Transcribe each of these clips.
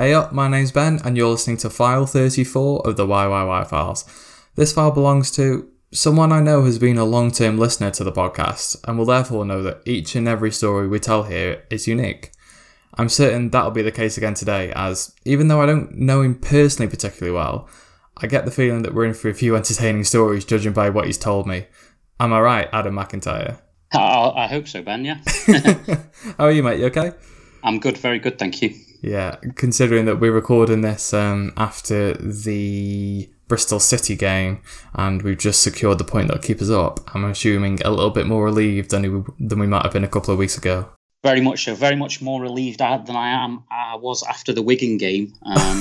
Hey up, my name's Ben, and you're listening to File 34 of the YYY Files. This file belongs to someone I know has been a long-term listener to the podcast, and will therefore know that each and every story we tell here is unique. I'm certain that'll be the case again today, as even though I don't know him personally particularly well, I get the feeling that we're in for a few entertaining stories judging by what he's told me. Am I right, Adam McIntyre? I hope so, Ben, yeah. How are you, mate? You okay? I'm good, very good, thank you. Yeah, considering that we're recording this after the Bristol City game and we've just secured the point that'll keep us up, I'm assuming a little bit more relieved than we might have been a couple of weeks ago. Very much so, very much more relieved than I was after the Wigan game.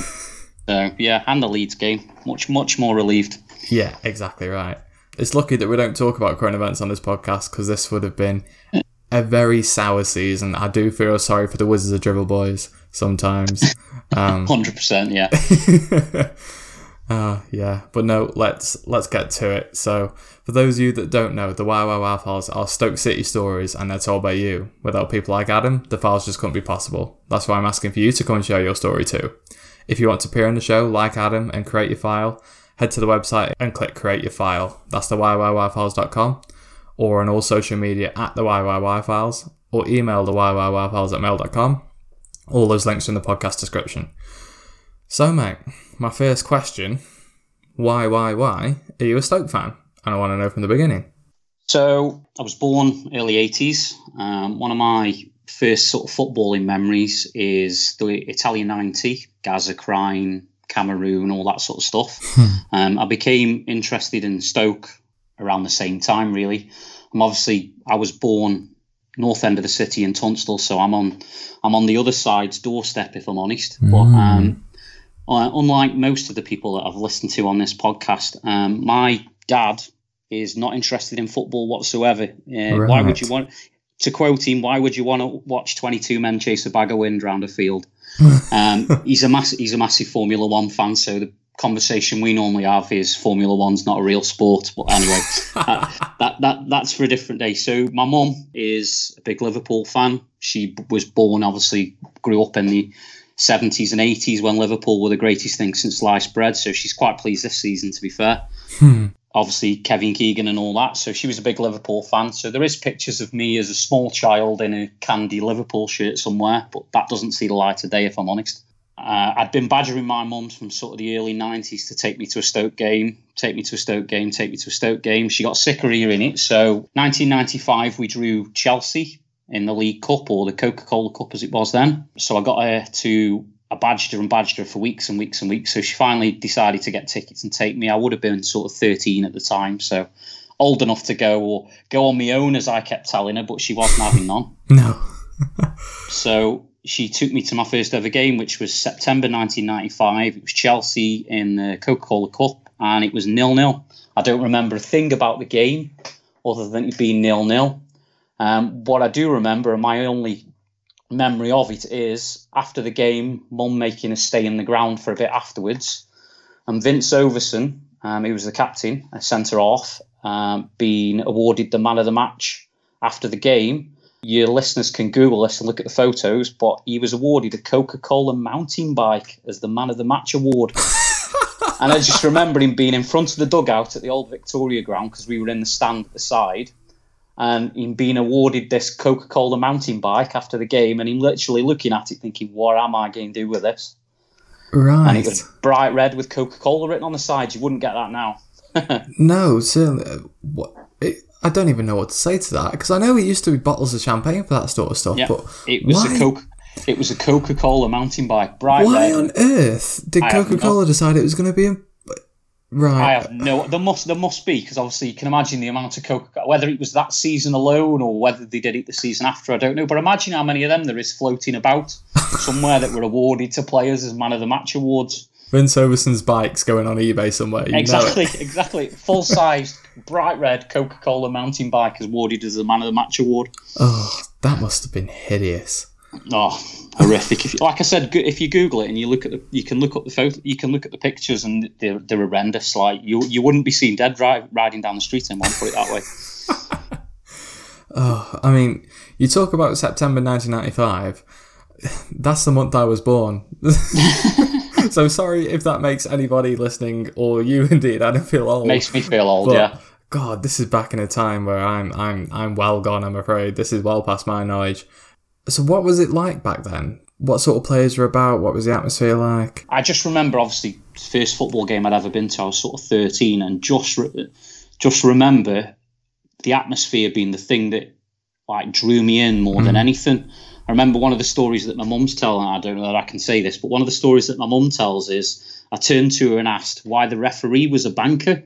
So, yeah, and the Leeds game. Much more relieved. Yeah, exactly right. It's lucky that we don't talk about current events on this podcast, because this would have been a very sour season. I do feel sorry for the Wizards of Dribble boys sometimes. 100%, yeah. Yeah, but no, let's get to it. So, for those of you that don't know, the YYY Files are Stoke City stories, and they're told by you. Without people like Adam, the files just couldn't be possible. That's why I'm asking for you to come and share your story too. If you want to appear on the show, like Adam, and create your file, head to the website and click Create Your File. That's the YYYfiles.com, or on all social media at the YYY Files, or email the YYYfiles@mail.com. All those links are in the podcast description. So, mate, my first question, why are you a Stoke fan? And I want to know from the beginning. So, I was born early 80s. One of my first sort of footballing memories is the Italian 90, Gaza, Crime, Cameroon, all that sort of stuff. I became interested in Stoke around the same time, really. I was born north end of the city in Tunstall, so I'm on the other side's doorstep, if I'm honest. But unlike most of the people that I've listened to on this podcast, my dad is not interested in football whatsoever. Right. Why would you want, to quote him, why would you want to watch 22 men chase a bag of wind round a field? He's a massive Formula One fan, so the conversation we normally have is Formula One's not a real sport. But anyway, that's for a different day. So my mum is a big Liverpool fan. She was born, obviously, grew up in the 70s and 80s when Liverpool were the greatest thing since sliced bread. So she's quite pleased this season, to be fair. Obviously, Kevin Keegan and all that. So she was a big Liverpool fan. So there is pictures of me as a small child in a candy Liverpool shirt somewhere, but that doesn't see the light of day, if I'm honest. I'd been badgering my mum from sort of the early 90s to take me to a Stoke game. She got sick of hearing it. So 1995, we drew Chelsea in the League Cup, or the Coca-Cola Cup as it was then. So I got her to... I badged her for weeks and weeks and weeks. So she finally decided to get tickets and take me. I would have been sort of 13 at the time, so old enough to go on my own, as I kept telling her, but she wasn't having none. No. So she took me to my first ever game, which was September 1995. It was Chelsea in the Coca-Cola Cup, and it was 0-0. I don't remember a thing about the game other than it being 0-0. What I do remember, and my only memory of it, is after the game, Mum making us stay in the ground for a bit afterwards, and Vince Overson, he was the captain, a centre-half, being awarded the man of the match after the game. Your listeners can Google this and look at the photos, but he was awarded a Coca-Cola mountain bike as the man of the match award. And I just remember him being in front of the dugout at the old Victoria ground, because we were in the stand at the side, and him being awarded this Coca-Cola mountain bike after the game, and him literally looking at it thinking, what am I going to do with this? Right. And it was bright red with Coca-Cola written on the side. You wouldn't get that now. No, certainly. I don't even know what to say to that, because I know it used to be bottles of champagne for that sort of stuff, yeah, but it was a Coca-Cola mountain bike, bright red. Why on earth did Coca-Cola decide it was going to be right? I have no. There must be, because obviously you can imagine the amount of Coca-Cola, whether it was that season alone or whether they did it the season after. I don't know, but imagine how many of them there is floating about somewhere that were awarded to players as man of the match awards. Vince Overson's bike's going on eBay somewhere. Exactly. Full-sized, bright red Coca-Cola mountain bike is awarded as the man of the match award. Oh, that must have been hideous. Oh, horrific! Like I said, if you Google it and you can look up the photo, you can look at the pictures, and they're horrendous. Like you wouldn't be seen dead riding down the street anymore. Put it that way. Oh, I mean, you talk about September 1995. That's the month I was born. So sorry if that makes anybody listening, or you indeed, I don't feel old. Makes me feel old, but, yeah. God, this is back in a time where I'm well gone, I'm afraid. This is well past my knowledge. So what was it like back then? What sort of players were about? What was the atmosphere like? I just remember, obviously, the first football game I'd ever been to, I was sort of 13, and just remember the atmosphere being the thing that like drew me in more than anything. I remember one of the stories that my mum's telling, I don't know that I can say this, but one of the stories that my mum tells is I turned to her and asked why the referee was a banker.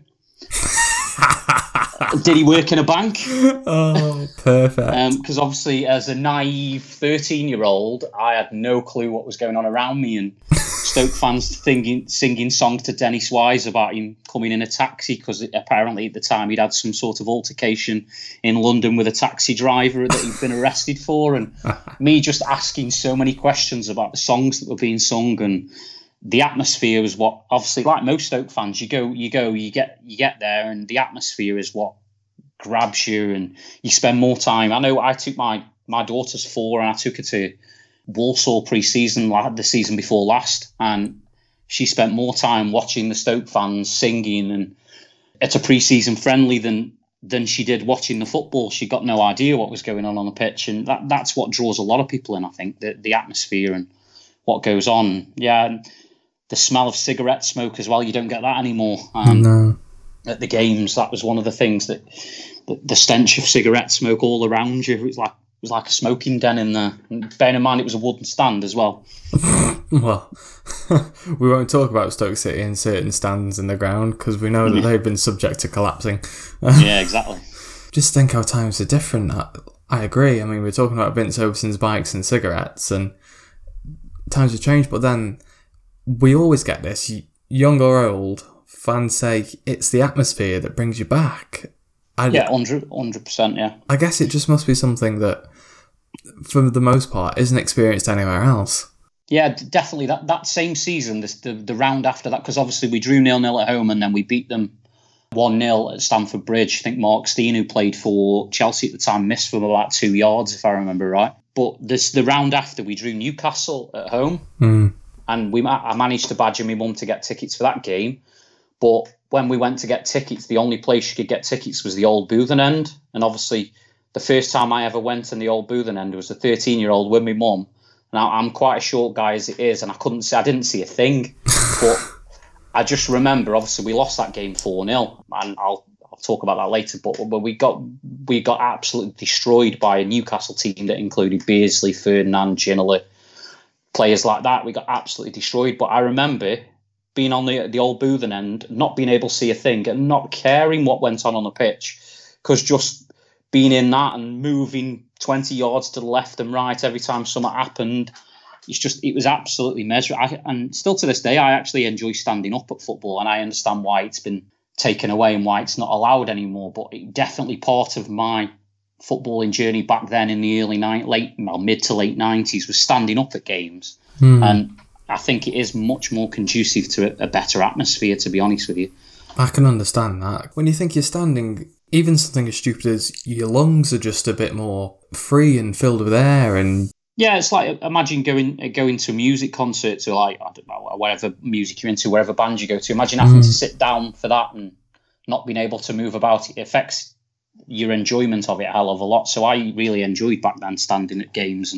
Did he work in a bank? Oh, perfect. Because obviously, as a naive 13-year-old, I had no clue what was going on around me, and Stoke fans singing songs to Dennis Wise about him coming in a taxi because apparently at the time he'd had some sort of altercation in London with a taxi driver that he'd been arrested for, and me just asking so many questions about the songs that were being sung, and the atmosphere was what, obviously, like most Stoke fans, you get there, and the atmosphere is what grabs you, and you spend more time. I know I took my daughter's 4, and I took her to Walsall pre-season, the season before last, and she spent more time watching the Stoke fans singing and at a pre-season friendly than she did watching the football. She got no idea what was going on the pitch, and that's what draws a lot of people in, I think, the atmosphere and what goes on. Yeah, the smell of cigarette smoke as well, you don't get that anymore. No. At the games, that was one of the things that the stench of cigarette smoke all around you. It was like a smoking den in there. And bearing in mind, it was a wooden stand as well. Well, we won't talk about Stoke City and certain stands in the ground because we know that they've been subject to collapsing. Yeah, exactly. Just think how times are different. I agree. I mean, we're talking about Vince Overson's bikes and cigarettes, and times have changed, but then we always get this, young or old, fans say it's the atmosphere that brings you back. 100%, yeah. I guess it just must be something that, for the most part, isn't experienced anywhere else. Yeah, definitely. That same season, the round after that, because obviously we drew 0-0 at home and then we beat them 1-0 at Stamford Bridge. I think Mark Steen, who played for Chelsea at the time, missed from about 2 yards, if I remember right. But the round after, we drew Newcastle at home, and I managed to badger my mum to get tickets for that game. But when we went to get tickets, the only place you could get tickets was the Old Bootham End. And obviously, the first time I ever went in the Old Bootham End was a 13-year-old with my mum. Now, I'm quite a short guy as it is, and I didn't see a thing. But I just remember, obviously, we lost that game 4-0, and I'll talk about that later. But we got absolutely destroyed by a Newcastle team that included Beardsley, Ferdinand, Ginola, players like that. We got absolutely destroyed. But I remember being on the Old Bootham End, not being able to see a thing, and not caring what went on the pitch, because just being in that and moving 20 yards to the left and right every time something happened, it was absolutely miserable. And still to this day, I actually enjoy standing up at football, and I understand why it's been taken away and why it's not allowed anymore. But it definitely part of my footballing journey back then in the mid to late 90s was standing up at games. And I think it is much more conducive to a better atmosphere, to be honest with you. I can understand that. When you think you're standing, even something as stupid as your lungs are just a bit more free and filled with air. And yeah, it's like, imagine going to a music concert, to like, I don't know, whatever music you're into, wherever band you go to. Imagine having to sit down for that and not being able to move about. It affects your enjoyment of it a hell of a lot. So I really enjoyed back then standing at games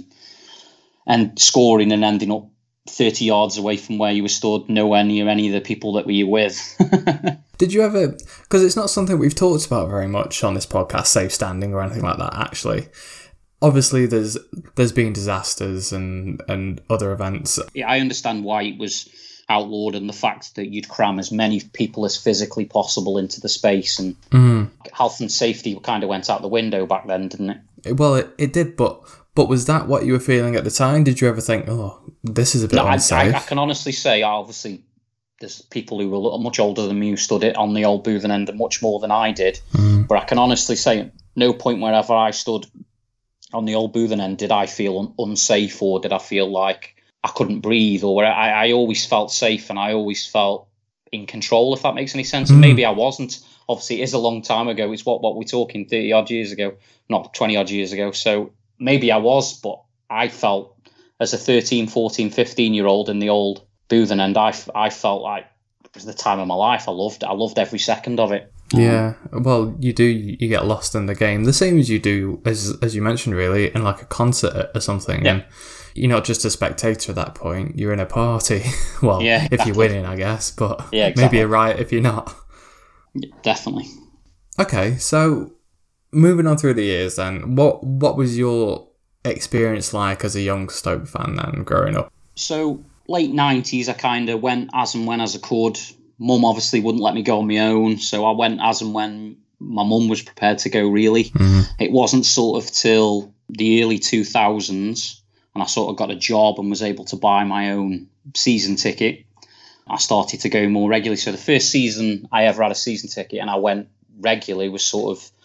and scoring and ending up 30 yards away from where you were stood, nowhere near any of the people that we were with. Did you ever, because it's not something we've talked about very much on this podcast, safe standing or anything like that, actually. Obviously, there's been disasters and other events. Yeah, I understand why it was outlawed, and the fact that you'd cram as many people as physically possible into the space, and health and safety kind of went out the window back then, didn't it? Well, it did, but was that what you were feeling at the time? Did you ever think, oh, this is a bit unsafe? I can honestly say, obviously, there's people who were much older than me who stood it on the Old Bootham End much more than I did. But I can honestly say, no point wherever I stood on the Old Bootham End did I feel unsafe, or did I feel like I couldn't breathe, or I always felt safe and I always felt in control, if that makes any sense. And maybe I wasn't. Obviously, it is a long time ago. It's what we're talking 30 odd years ago, not 20 odd years ago. So maybe I was, but I felt as a 13, 14, 15-year-old in the old Bootham End, I felt like it was the time of my life. I loved every second of it. Yeah, well, you get lost in the game, the same as you do, as you mentioned, really, in like a concert or something. Yeah. And you're not just a spectator at that point, you're in a party. Well, Yeah, if you're winning, I guess, but Yeah, exactly. maybe a riot if you're not. Yeah, definitely. Okay, so moving on through the years then, what was your experience like as a young Stoke fan then, growing up? So, late 90s, I kind of went as and when as I could. Mum obviously wouldn't let me go on my own, so I went as and when my mum was prepared to go, really. It wasn't sort of till the early 2000s, and I sort of got a job and was able to buy my own season ticket. I started to go more regularly. So the first season I ever had a season ticket and I went regularly was sort of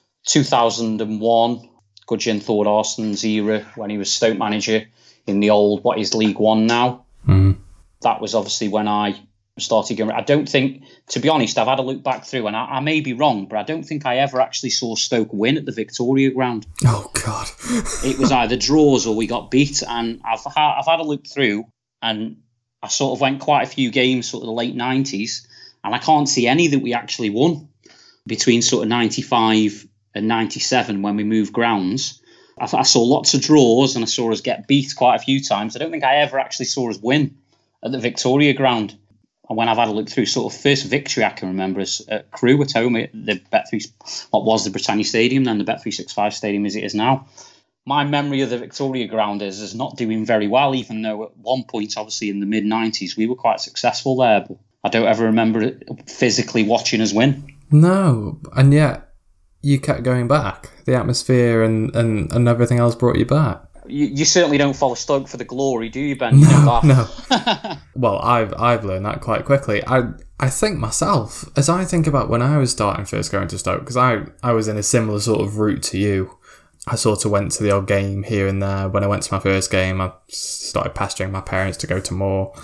2001, Gudjon Thordarson's era, when he was Stoke manager in the old, what is League One now. That was obviously when I started going. I don't think, to be honest, I've had a look back through, and I may be wrong, but I don't think I ever actually saw Stoke win at the Victoria Ground. Oh, God. It was either draws or we got beat, and I've had a look through, and I sort of went quite a few games sort of the late 90s, and I can't see any that we actually won between sort of 95 and 97 when we moved grounds. I saw lots of draws, and I saw us get beat quite a few times. I don't think I ever actually saw us win at the Victoria Ground. And when I've had a look through, sort of first victory I can remember is at Crewe at home at the what was the Britannia Stadium, then the Bet365 Stadium as it is now. My memory of the Victoria Ground is not doing very well, even though at one point, obviously in the mid-90s, we were quite successful there. But I don't ever remember it physically watching us win. No, and yet you kept going back. The atmosphere and everything else brought you back. You certainly don't follow Stoke for the glory, do you, Ben? No. Well, I've learned that quite quickly. I think myself, as I think about when I was starting first going to Stoke, because I was in a similar sort of route to you. I sort of went to the odd game here and there. When I went to my first game, I started pestering my parents to go to more.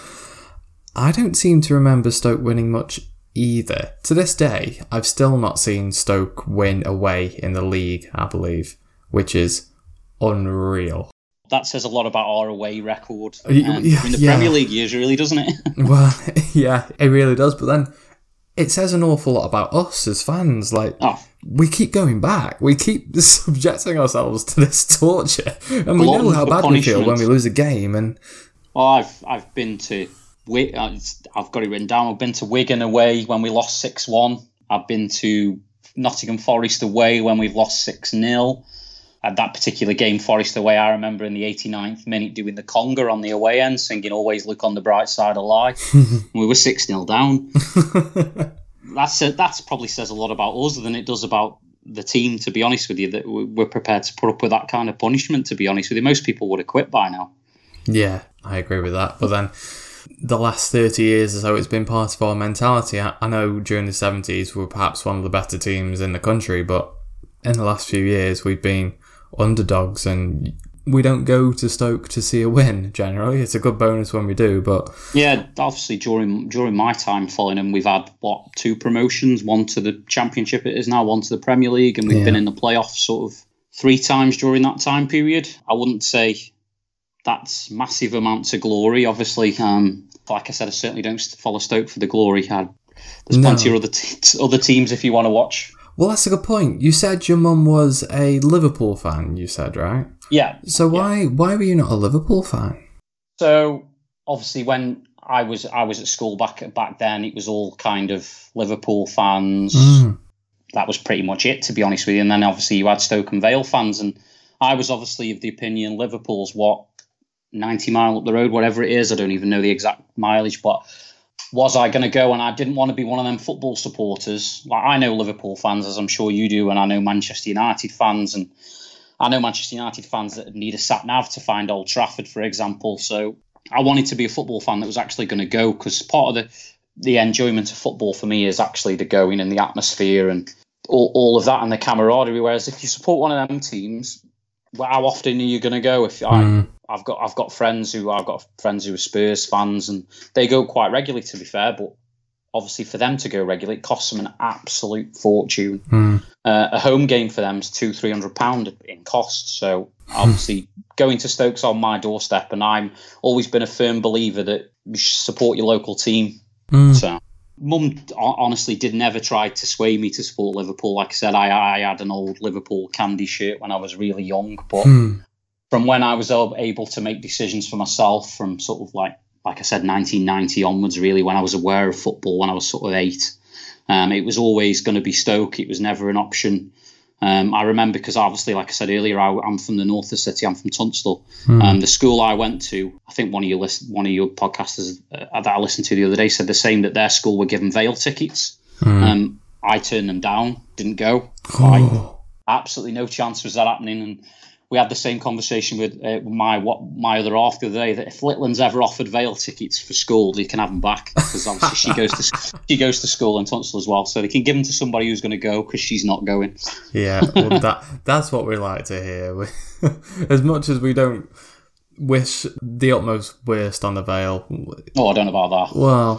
I don't seem to remember Stoke winning much either. To this day, I've still not seen Stoke win away in the league, I believe, which is unreal. That says a lot about our away record in the Premier League years, really, doesn't it? Well, yeah, it really does. But then it says an awful lot about us as fans. We keep going back. We keep subjecting ourselves to this torture, and we know how bad we feel when we lose a game. And I've been to, I've got it written down. I've been to Wigan away when we lost 6-1. I've been to Nottingham Forest away when we've lost 6-0. At that particular game, Forest away, I remember in the 89th minute doing the conga on the away end, singing "Always Look on the Bright Side of Life." We were 6-0 down. That probably says a lot about us than it does about the team, to be honest with you, that we're prepared to put up with that kind of punishment, to be honest with you. Most people would have quit by now. Yeah, I agree with that. But then the last 30 years or so, it's been part of our mentality. I know during the 70s we were perhaps one of the better teams in the country, but in the last few years we've been underdogs, and we don't go to Stoke to see a win generally. It's a good bonus when we do, but yeah, obviously during my time following them, we've had 2 promotions, one to the Championship it is now, one to the Premier League, and we've been in the playoffs sort of 3 times during that time period. I wouldn't say that's massive amounts of glory, obviously. Like I said, I certainly don't follow Stoke for the glory. There's plenty of other teams if you want to watch. Well, that's a good point. You said your mum was a Liverpool fan, you said, right? Yeah. So why were you not a Liverpool fan? So obviously when I was at school back then, it was all kind of Liverpool fans. That was pretty much it, to be honest with you. And then obviously you had Stoke and Vale fans, and I was obviously of the opinion Liverpool's 90 mile up the road, whatever it is. I don't even know the exact mileage, but was I going to go? And I didn't want to be one of them football supporters. Like, I know Liverpool fans, as I'm sure you do, and I know Manchester United fans, and I know Manchester United fans that need a sat-nav to find Old Trafford, for example. So I wanted to be a football fan that was actually going to go, because part of the enjoyment of football for me is actually the going and the atmosphere and all of that and the camaraderie. Whereas if you support one of them teams, how often are you going to go? I've got friends who are Spurs fans, and they go quite regularly, to be fair. But obviously, for them to go regularly, it costs them an absolute fortune. A home game for them is £200-300 in cost. So obviously going to Stoke's on my doorstep, and I'm always been a firm believer that you should support your local team. So Mum honestly did never try to sway me to support Liverpool. Like I said, I had an old Liverpool candy shirt when I was really young, but from when I was able to make decisions for myself, from sort of like I said, 1990 onwards, really, when I was aware of football, when I was sort of 8, it was always going to be Stoke. It was never an option. I remember, because obviously, like I said earlier, I'm from the north of the city. I'm from Tunstall. The school I went to, I think one of your podcasters that I listened to the other day said the same, that their school were given Vale tickets. I turned them down, didn't go. Absolutely no chance was that happening. And we had the same conversation with my other half the other day, that if Litland's ever offered Vale tickets for school, they can have them back, because obviously she goes to school in Tunstall as well, so they can give them to somebody who's going to go, because she's not going. Yeah, well, that's what we like to hear. As much as we don't wish the utmost worst on the Vale. Oh, I don't know about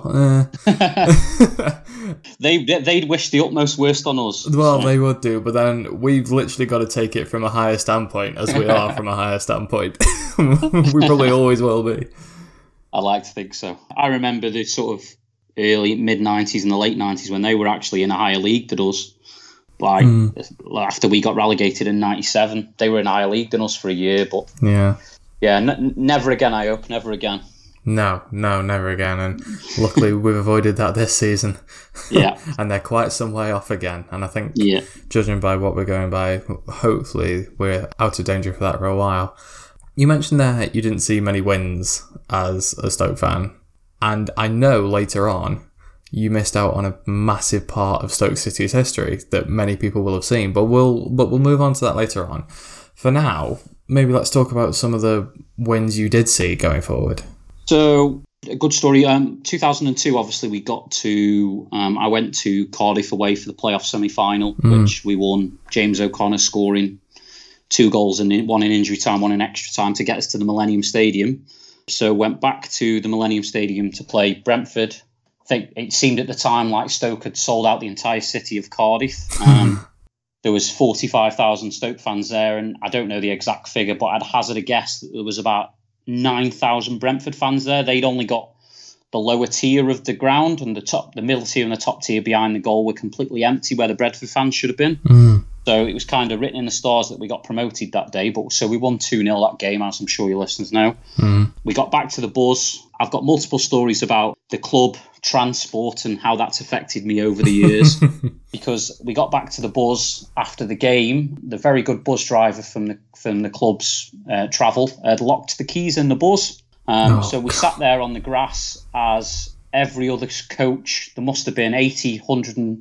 that. Well, they'd wish the utmost worst on us. Well, they would do, but then we've literally got to take it from a higher standpoint, as we are from a higher standpoint. We probably always will be. I like to think so. I remember the sort of early mid-90s and the late 90s when they were actually in a higher league than us. Like after we got relegated in 97, they were in a higher league than us for a year. But yeah, never again. I hope never again. No, never again. And luckily, we've avoided that this season. Yeah, and they're quite some way off again. And I think, judging by what we're going by, hopefully we're out of danger for that for a while. You mentioned there you didn't see many wins as a Stoke fan, and I know later on you missed out on a massive part of Stoke City's history that many people will have seen. But we'll move on to that later on. For now, maybe let's talk about some of the wins you did see going forward. So, a good story. 2002, obviously, we got to... I went to Cardiff away for the playoff semi-final, which we won. James O'Connor scoring 2 goals, and one in injury time, one in extra time, to get us to the Millennium Stadium. So, went back to the Millennium Stadium to play Brentford. I think it seemed at the time like Stoke had sold out the entire city of Cardiff. There was 45,000 Stoke fans there, and I don't know the exact figure, but I'd hazard a guess that there was about 9,000 Brentford fans there. They'd only got the lower tier of the ground, and the middle tier and the top tier behind the goal were completely empty, where the Brentford fans should have been. So it was kind of written in the stars that we got promoted that day. But so we won 2-0 that game, as I'm sure your listeners know. We got back to the bus. I've got multiple stories about the club transport and how that's affected me over the years. Because we got back to the bus after the game. The very good bus driver from the club's travel had locked the keys in the bus. So we sat there on the grass as every other coach, there must have been 80 to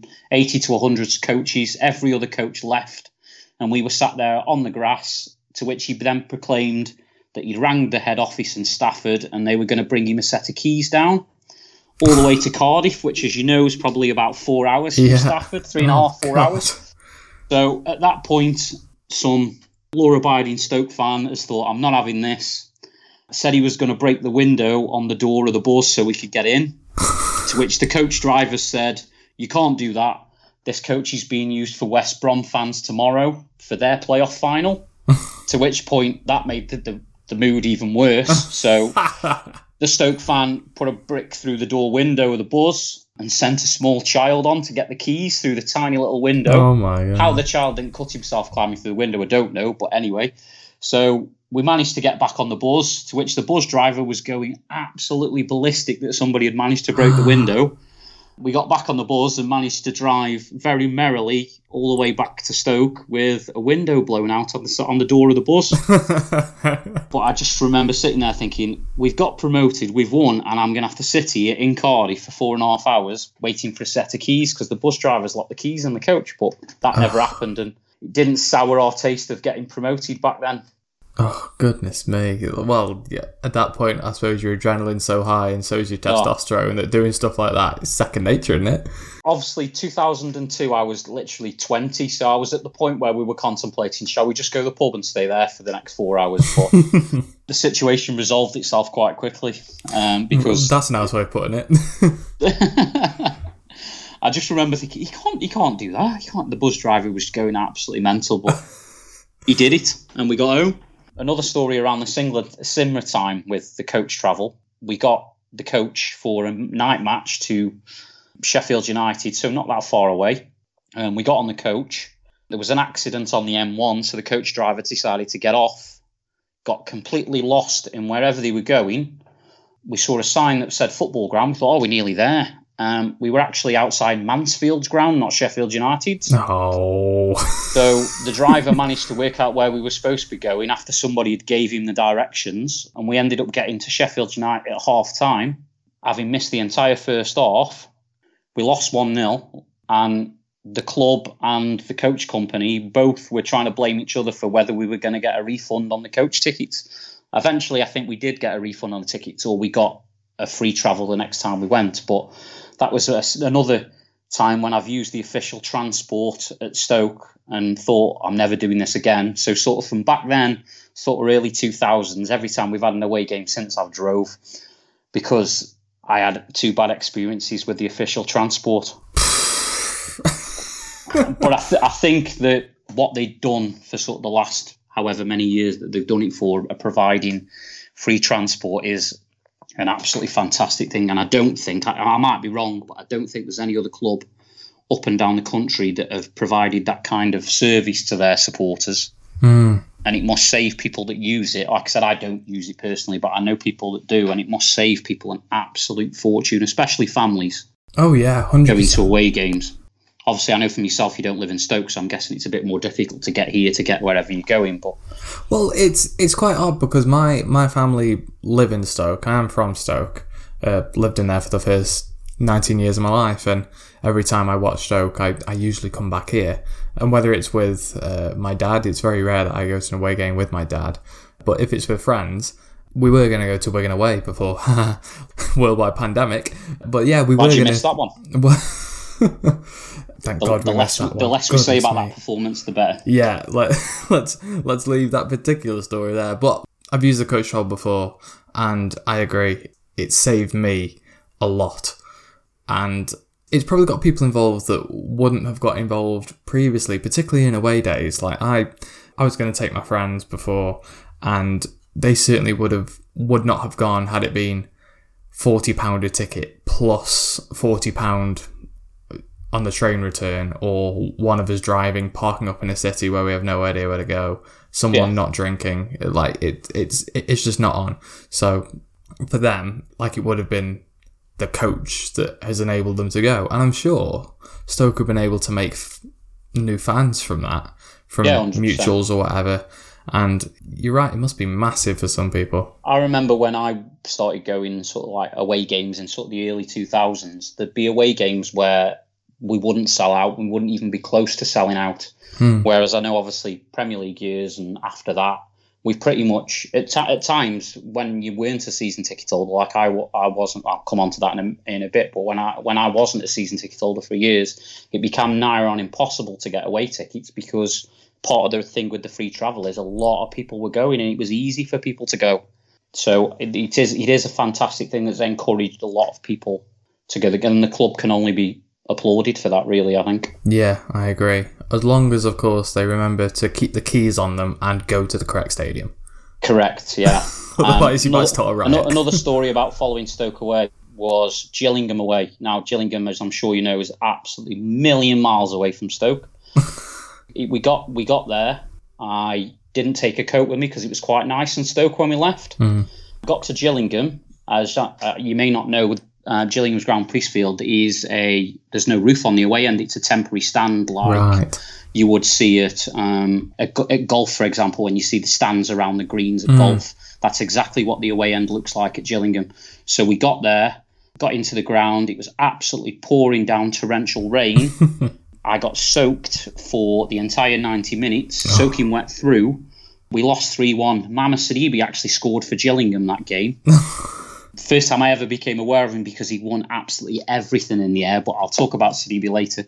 100 coaches, every other coach left. And we were sat there on the grass, to which he then proclaimed that he'd rang the head office in Stafford and they were going to bring him a set of keys down all the way to Cardiff, which, as you know, is probably about 4 hours from Stafford, 3.5, 4 hours. So at that point, some law-abiding Stoke fan has thought, I'm not having this. Said he was going to break the window on the door of the bus so we could get in, to which the coach driver said, you can't do that. This coach is being used for West Brom fans tomorrow for their playoff final. To which point that made the mood even worse. So the Stoke fan put a brick through the door window of the bus and sent a small child on to get the keys through the tiny little window. Oh my God. How the child didn't cut himself climbing through the window, I don't know. But anyway, so we managed to get back on the bus, to which the bus driver was going absolutely ballistic that somebody had managed to break the window. We got back on the bus and managed to drive very merrily all the way back to Stoke with a window blown out on the door of the bus. But I just remember sitting there thinking, we've got promoted, we've won, and I'm going to have to sit here in Cardiff for 4.5 hours waiting for a set of keys because the bus drivers locked the keys in the coach. But that never happened, and it didn't sour our taste of getting promoted back then. Oh, goodness me. Well, yeah, at that point, I suppose your adrenaline's so high and so is your testosterone that doing stuff like that is second nature, isn't it? Obviously, 2002, I was literally 20, so I was at the point where we were contemplating, shall we just go to the pub and stay there for the next 4 hours? But the situation resolved itself quite quickly. Because that's a nice way of putting it. I just remember thinking, he can't do that. The bus driver was going absolutely mental, but he did it, and we got home. another story around the similar time with the coach travel. We got the coach for a night match to Sheffield United, so not that far away. We got on the coach. There was an accident on the M1, so the coach driver decided to get off, got completely lost in wherever they were going. We saw a sign that said football ground. We thought, oh, we're nearly there. We were actually outside Mansfield's ground, not Sheffield United's. Oh. So the driver managed to work out where we were supposed to be going after somebody had gave him the directions, and we ended up getting to Sheffield United at half-time, having missed the entire first half. We lost 1-0, and the club and the coach company both were trying to blame each other for whether we were going to get a refund on the coach tickets. Eventually, I think we did get a refund on the tickets, or we got a free travel the next time we went, but that was another time when I've used the official transport at Stoke and thought, I'm never doing this again. So sort of from back then, sort of early 2000s, every time we've had an away game since, I've drove, because I had 2 bad experiences with the official transport. But I think that what they've done for sort of the last however many years that they've done it for, providing free transport, is an absolutely fantastic thing. And I don't think, I might be wrong, but I don't think there's any other club up and down the country that have provided that kind of service to their supporters. And it must save people that use it. Like I said, I don't use it personally, but I know people that do, and it must save people an absolute fortune, especially families. Oh yeah, 100%. Going to away games. Obviously, I know for yourself you don't live in Stoke, so I'm guessing it's a bit more difficult to get here to get wherever you're going. But well, it's quite odd because my family live in Stoke. I am from Stoke. Lived in there for the first 19 years of my life, and every time I watch Stoke, I usually come back here. And whether it's with my dad, it's very rare that I go to an away game with my dad. But if it's with friends, we were going to go to Wigan away before worldwide pandemic. But yeah, we were going to miss that one. Thank God we missed that one. The less we say about that performance, the better. Yeah, let's leave that particular story there. But I've used the coach travel before, and I agree, it saved me a lot. And it's probably got people involved that wouldn't have got involved previously, particularly in away days. Like I was going to take my friends before, and they certainly would not have gone had it been £40 a ticket plus £40 on the train return, or one of us driving, parking up in a city where we have no idea where to go, someone not drinking. Like it's just not on. So for them, like, it would have been the coach that has enabled them to go, and I'm sure Stoke have been able to make new fans from that, from mutuals or whatever. And you're right, it must be massive for some people. I remember when I started going sort of like away games in sort of the early 2000s, there'd be away games where we wouldn't sell out, we wouldn't even be close to selling out. Whereas I know obviously Premier League years and after that, we've pretty much, at times when you weren't a season ticket holder, like I wasn't, I'll come on to that in a bit, but when I wasn't a season ticket holder for years, it became nigh on impossible to get away tickets, because part of the thing with the free travel is a lot of people were going, and it was easy for people to go. So it is a fantastic thing that's encouraged a lot of people to go, and the club can only be applauded for that, really, I think. Yeah, I agree. As long as, of course, they remember to keep the keys on them and go to the correct stadium. Correct, yeah. Otherwise, you might start a riot. Another story about following Stoke away was Gillingham away. Now, Gillingham, as I'm sure you know, is absolutely a million miles away from Stoke. We got there. I didn't take a coat with me because it was quite nice in Stoke when we left. Got to Gillingham. As you may not know, Gillingham's ground, Priestfield, there's no roof on the away end. It's a temporary stand, like you would see at golf, for example, when you see the stands around the greens at golf. That's exactly what the away end looks like at Gillingham. So we got there, got into the ground. It was absolutely pouring down torrential rain. I got soaked for the entire 90 minutes, soaking wet through. We lost 3-1. Mama Sidibe actually scored for Gillingham that game. First time I ever became aware of him, because he won absolutely everything in the air, but I'll talk about Sidibe later.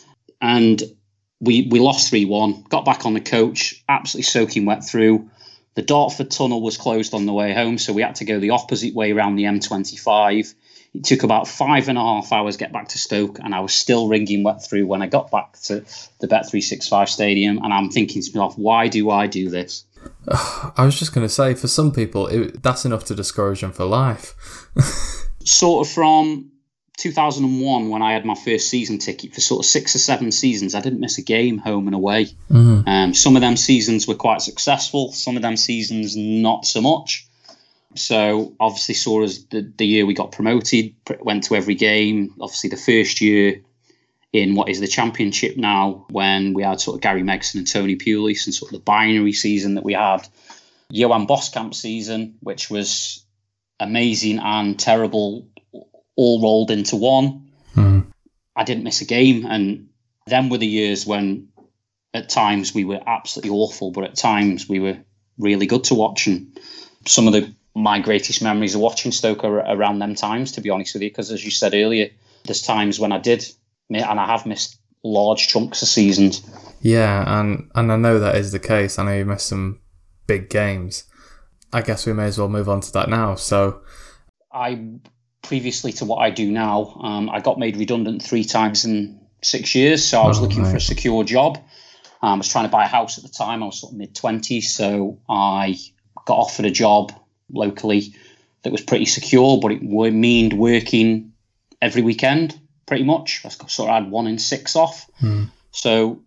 And we lost 3-1, got back on the coach, absolutely soaking wet through. The Dartford tunnel was closed on the way home, so we had to go the opposite way around the M25. It took about 5.5 hours to get back to Stoke, and I was still wringing wet through when I got back to the Bet365 stadium. And I'm thinking to myself, why do I do this? I was just going to say, for some people, that's enough to discourage them for life. Sort of from 2001, when I had my first season ticket, for sort of 6 or 7 seasons, I didn't miss a game home and away. Some of them seasons were quite successful, some of them seasons not so much. So obviously saw us the year we got promoted, went to every game. Obviously the first year in what is the Championship now, when we had sort of Gary Megson and Tony Pulis, and sort of the binary season that we had. Johan Boskamp season, which was amazing and terrible, all rolled into one. I didn't miss a game. And then were the years when at times we were absolutely awful, but at times we were really good to watch. And some of my greatest memories of watching Stoke are around them times, to be honest with you, because as you said earlier, there's times when I did, and I have missed large chunks of seasons. Yeah, and I know that is the case. I know you missed some big games. I guess we may as well move on to that now. So, previously to what I do now, I got made redundant 3 times in 6 years. So I was looking for a secure job. I was trying to buy a house at the time. I was sort of mid-20s. So I got offered a job locally that was pretty secure, but it meant working every weekend, pretty much. I sort of had 1 in 6 off. So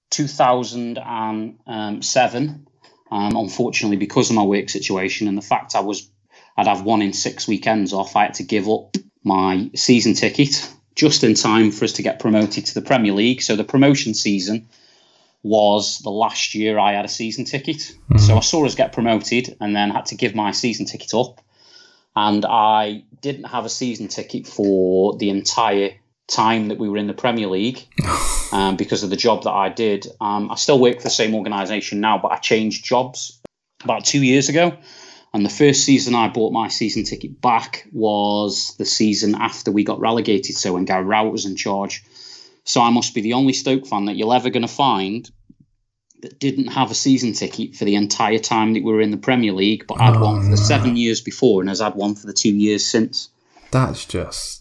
2007, unfortunately, because of my work situation and the fact I'd have 1 in 6 weekends off, I had to give up my season ticket just in time for us to get promoted to the Premier League. So the promotion season was the last year I had a season ticket. So I saw us get promoted and then had to give my season ticket up. And I didn't have a season ticket for the entire time that we were in the Premier League because of the job that I did. I still work for the same organisation now, but I changed jobs about 2 years ago. And the first season I bought my season ticket back was the season after we got relegated, so when Gary Rowett was in charge. So I must be the only Stoke fan that you're ever going to find that didn't have a season ticket for the entire time that we were in the Premier League, but had one for the 7 years before and has had one for the 2 years since. That's just...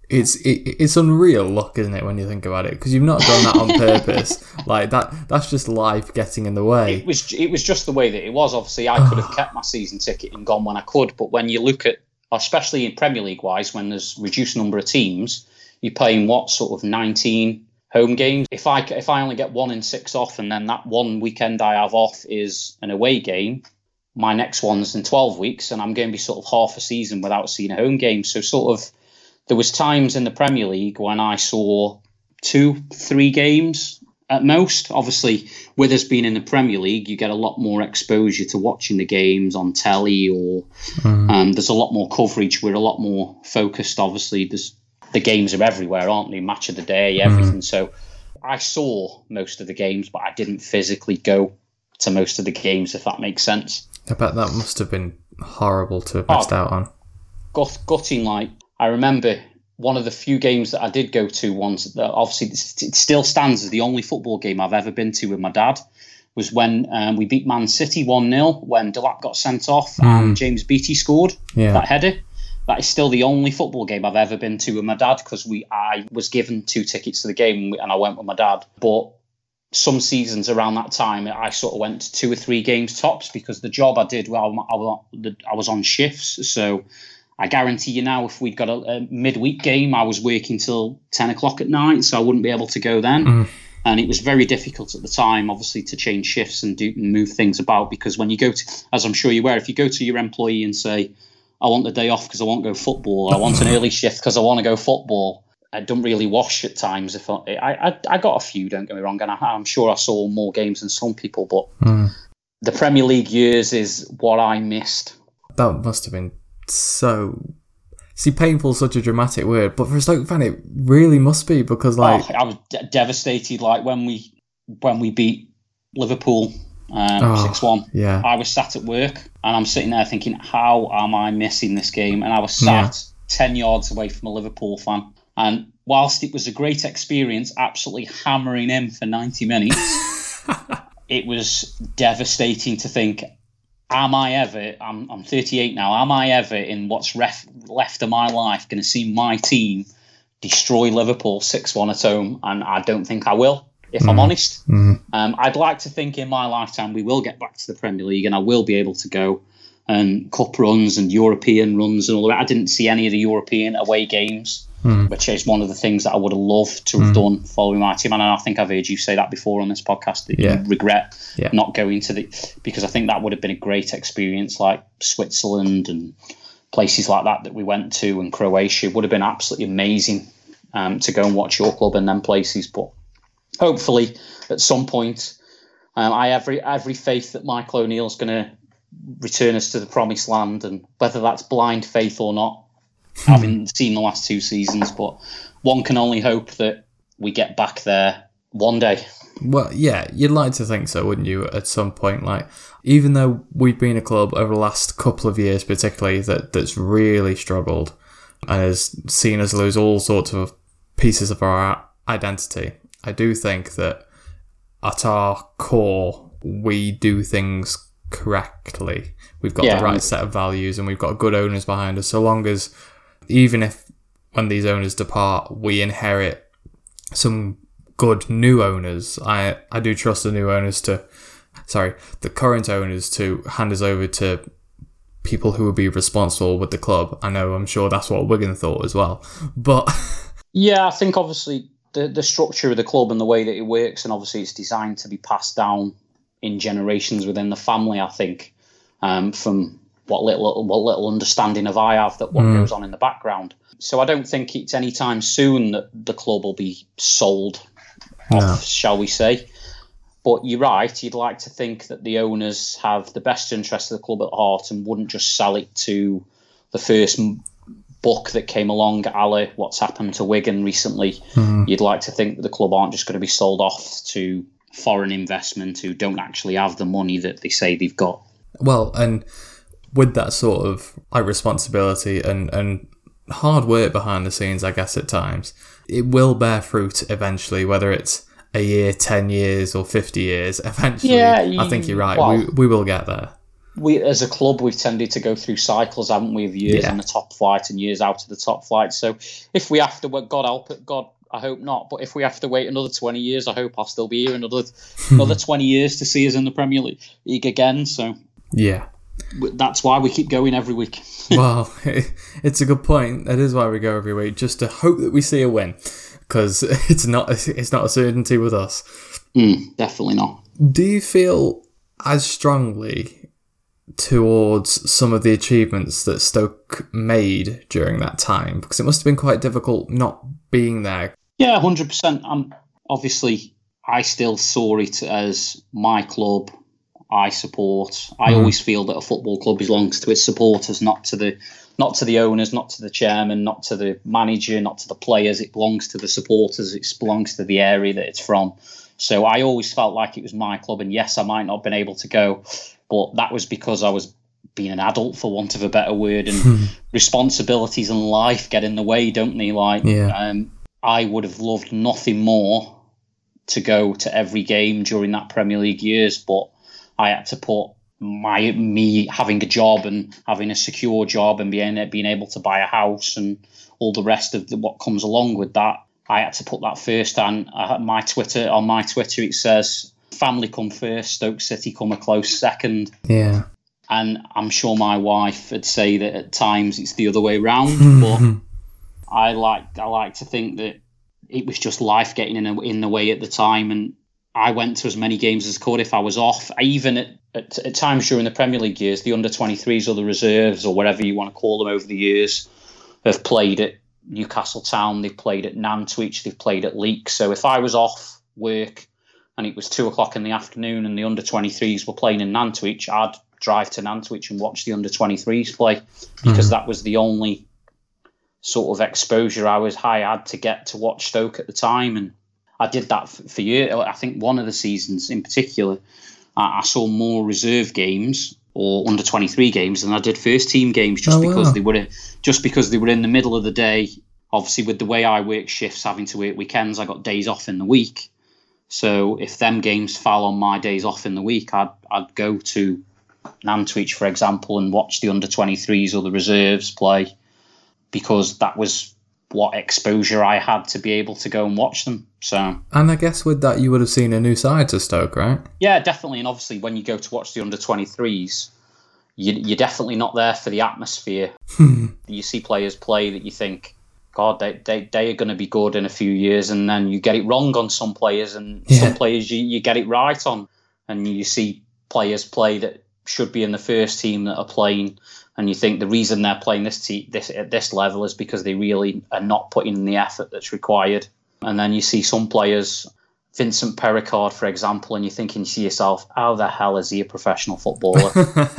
It's unreal luck, isn't it, when you think about it? Because you've not done that on purpose. Like that's just life getting in the way. It was just the way that it was. Obviously, I could have kept my season ticket and gone when I could, but when you look at, especially in Premier League wise, when there's reduced number of teams, you're playing sort of 19 home games. If I only get 1 in 6 off, and then that one weekend I have off is an away game, my next one's in 12 weeks, and I'm going to be sort of half a season without seeing a home game. So sort of. There was times in the Premier League when I saw 2-3 games at most. Obviously, with us being in the Premier League, you get a lot more exposure to watching the games on telly, or there's a lot more coverage. We're a lot more focused. Obviously, the games are everywhere, aren't they? Match of the day, everything. So I saw most of the games, but I didn't physically go to most of the games, if that makes sense. I bet that must have been horrible to have missed out on. Gutting, like. I remember one of the few games that I did go to once, that obviously it still stands as the only football game I've ever been to with my dad, was when we beat Man City 1-0 when Delap got sent off and James Beattie scored that header. That is still the only football game I've ever been to with my dad, because I was given 2 tickets to the game and I went with my dad. But some seasons around that time, I sort of went to 2 or 3 games tops, because the job I did, I was on shifts. So I guarantee you now, if we'd got a midweek game, I was working till 10 o'clock at night, so I wouldn't be able to go then. And it was very difficult at the time, obviously, to change shifts and move things about, because when you go to, as I'm sure you were, if you go to your employee and say, I want the day off because I want to go football, I want an early shift because I want to go football, I don't really wash at times. If I got a few, don't get me wrong, and I'm sure I saw more games than some people, but the Premier League years is what I missed. That must have been painful is such a dramatic word, but for a Stoke fan it really must be, because I was devastated. Like when we beat Liverpool 6-1, I was sat at work and I'm sitting there thinking, how am I missing this game? And I was sat 10 yards away from a Liverpool fan, and whilst it was a great experience absolutely hammering him for 90 minutes it was devastating to think, am I ever, I'm 38 now, am I ever in what's left of my life going to see my team destroy Liverpool 6-1 at home? And I don't think I will. if I'm honest. I'd like to think in my lifetime we will get back to the Premier League and I will be able to go and cup runs and European runs and all that. I didn't see any of the European away games, which is one of the things that I would have loved to have done following my team. And I think I've heard you say that before on this podcast, that you regret not going to because I think that would have been a great experience, like Switzerland and places like that we went to, and Croatia would have been absolutely amazing to go and watch your club in them places. But hopefully at some point, I have every faith that Michael O'Neill's going to return us to the promised land, and whether that's blind faith or not, I haven't seen the last 2 seasons, but one can only hope that we get back there one day. Well, yeah, you'd like to think so, wouldn't you, at some point? Like, even though we've been a club over the last couple of years particularly that's really struggled and has seen us lose all sorts of pieces of our identity, I do think that at our core we do things correctly. We've got the right set of values and we've got good owners behind us. So long as, even if when these owners depart, we inherit some good new owners, I do trust the current owners to hand us over to people who will be responsible with the club. I'm sure that's what Wigan thought as well. But yeah, I think obviously the structure of the club and the way that it works, and obviously it's designed to be passed down in generations within the family, I think, from what little understanding of I have that what goes on in the background. So I don't think it's any time soon that the club will be sold off, shall we say. But you're right, you'd like to think that the owners have the best interest of the club at heart and wouldn't just sell it to the first book that came along, a la what's happened to Wigan recently. You'd like to think that the club aren't just going to be sold off to foreign investment who don't actually have the money that they say they've got. Well, and with that sort of responsibility and hard work behind the scenes, I guess at times, it will bear fruit eventually, whether it's a year, 10 years or 50 years. Eventually, I think you're right. Well, we will get there. We, as a club, we've tended to go through cycles, haven't we, of years in the top flight and years out of the top flight. So if we have to, God help it, God, I hope not. But if we have to wait another 20 years, I hope I'll still be here another 20 years to see us in the Premier League again. So yeah, that's why we keep going every week. Well, it's a good point. That is why we go every week, just to hope that we see a win, because it's not a certainty with us. Definitely not. Do you feel as strongly towards some of the achievements that Stoke made during that time? Because it must have been quite difficult not being there. Yeah, 100%. Obviously, I still saw it as my club. I support. I always feel that a football club belongs to its supporters, not to the owners, not to the chairman, not to the manager, not to the players. It belongs to the supporters. It belongs to the area that it's from. So I always felt like it was my club. And yes, I might not have been able to go, but that was because I was being an adult, for want of a better word, and responsibilities in life get in the way, don't they? I would have loved nothing more to go to every game during that Premier League years, but I had to put me having a job and having a secure job and being able to buy a house and all the rest of what comes along with that. I had to put that first. And on my Twitter, it says, family come first, Stoke City come a close second. Yeah. And I'm sure my wife would say that at times it's the other way round, but I like to think that it was just life getting in the way at the time, and I went to as many games as I could if I was off. Even at times during the Premier League years, the under-23s or the reserves or whatever you want to call them over the years have played at Newcastle Town, they've played at Nantwich, they've played at Leek. So if I was off work and it was 2:00 in the afternoon and the under-23s were playing in Nantwich, I'd drive to Nantwich and watch the under-23s play, because that was the only sort of exposure I had to get to watch Stoke at the time. And I did that for years. I think one of the seasons in particular, I saw more reserve games or under-23 games than I did first team games, just because they were in the middle of the day. Obviously, with the way I work shifts, having to work weekends, I got days off in the week. So if them games fell on my days off in the week, I'd go to Nantwich, for example, and watch the under-23s or the reserves play, because that was what exposure I had to be able to go and watch them. So, and I guess with that, you would have seen a new side to Stoke, right? Yeah, definitely. And obviously, when you go to watch the under-23s, you're definitely not there for the atmosphere. You see players play that you think, God, they are going to be good in a few years, and then you get it wrong on some players, and some players you get it right on, and you see players play that should be in the first team that are playing, and you think the reason they're playing this at this level is because they really are not putting in the effort that's required. And then you see some players, Vincent Perricard, for example, and you're thinking to yourself, how the hell is he a professional footballer?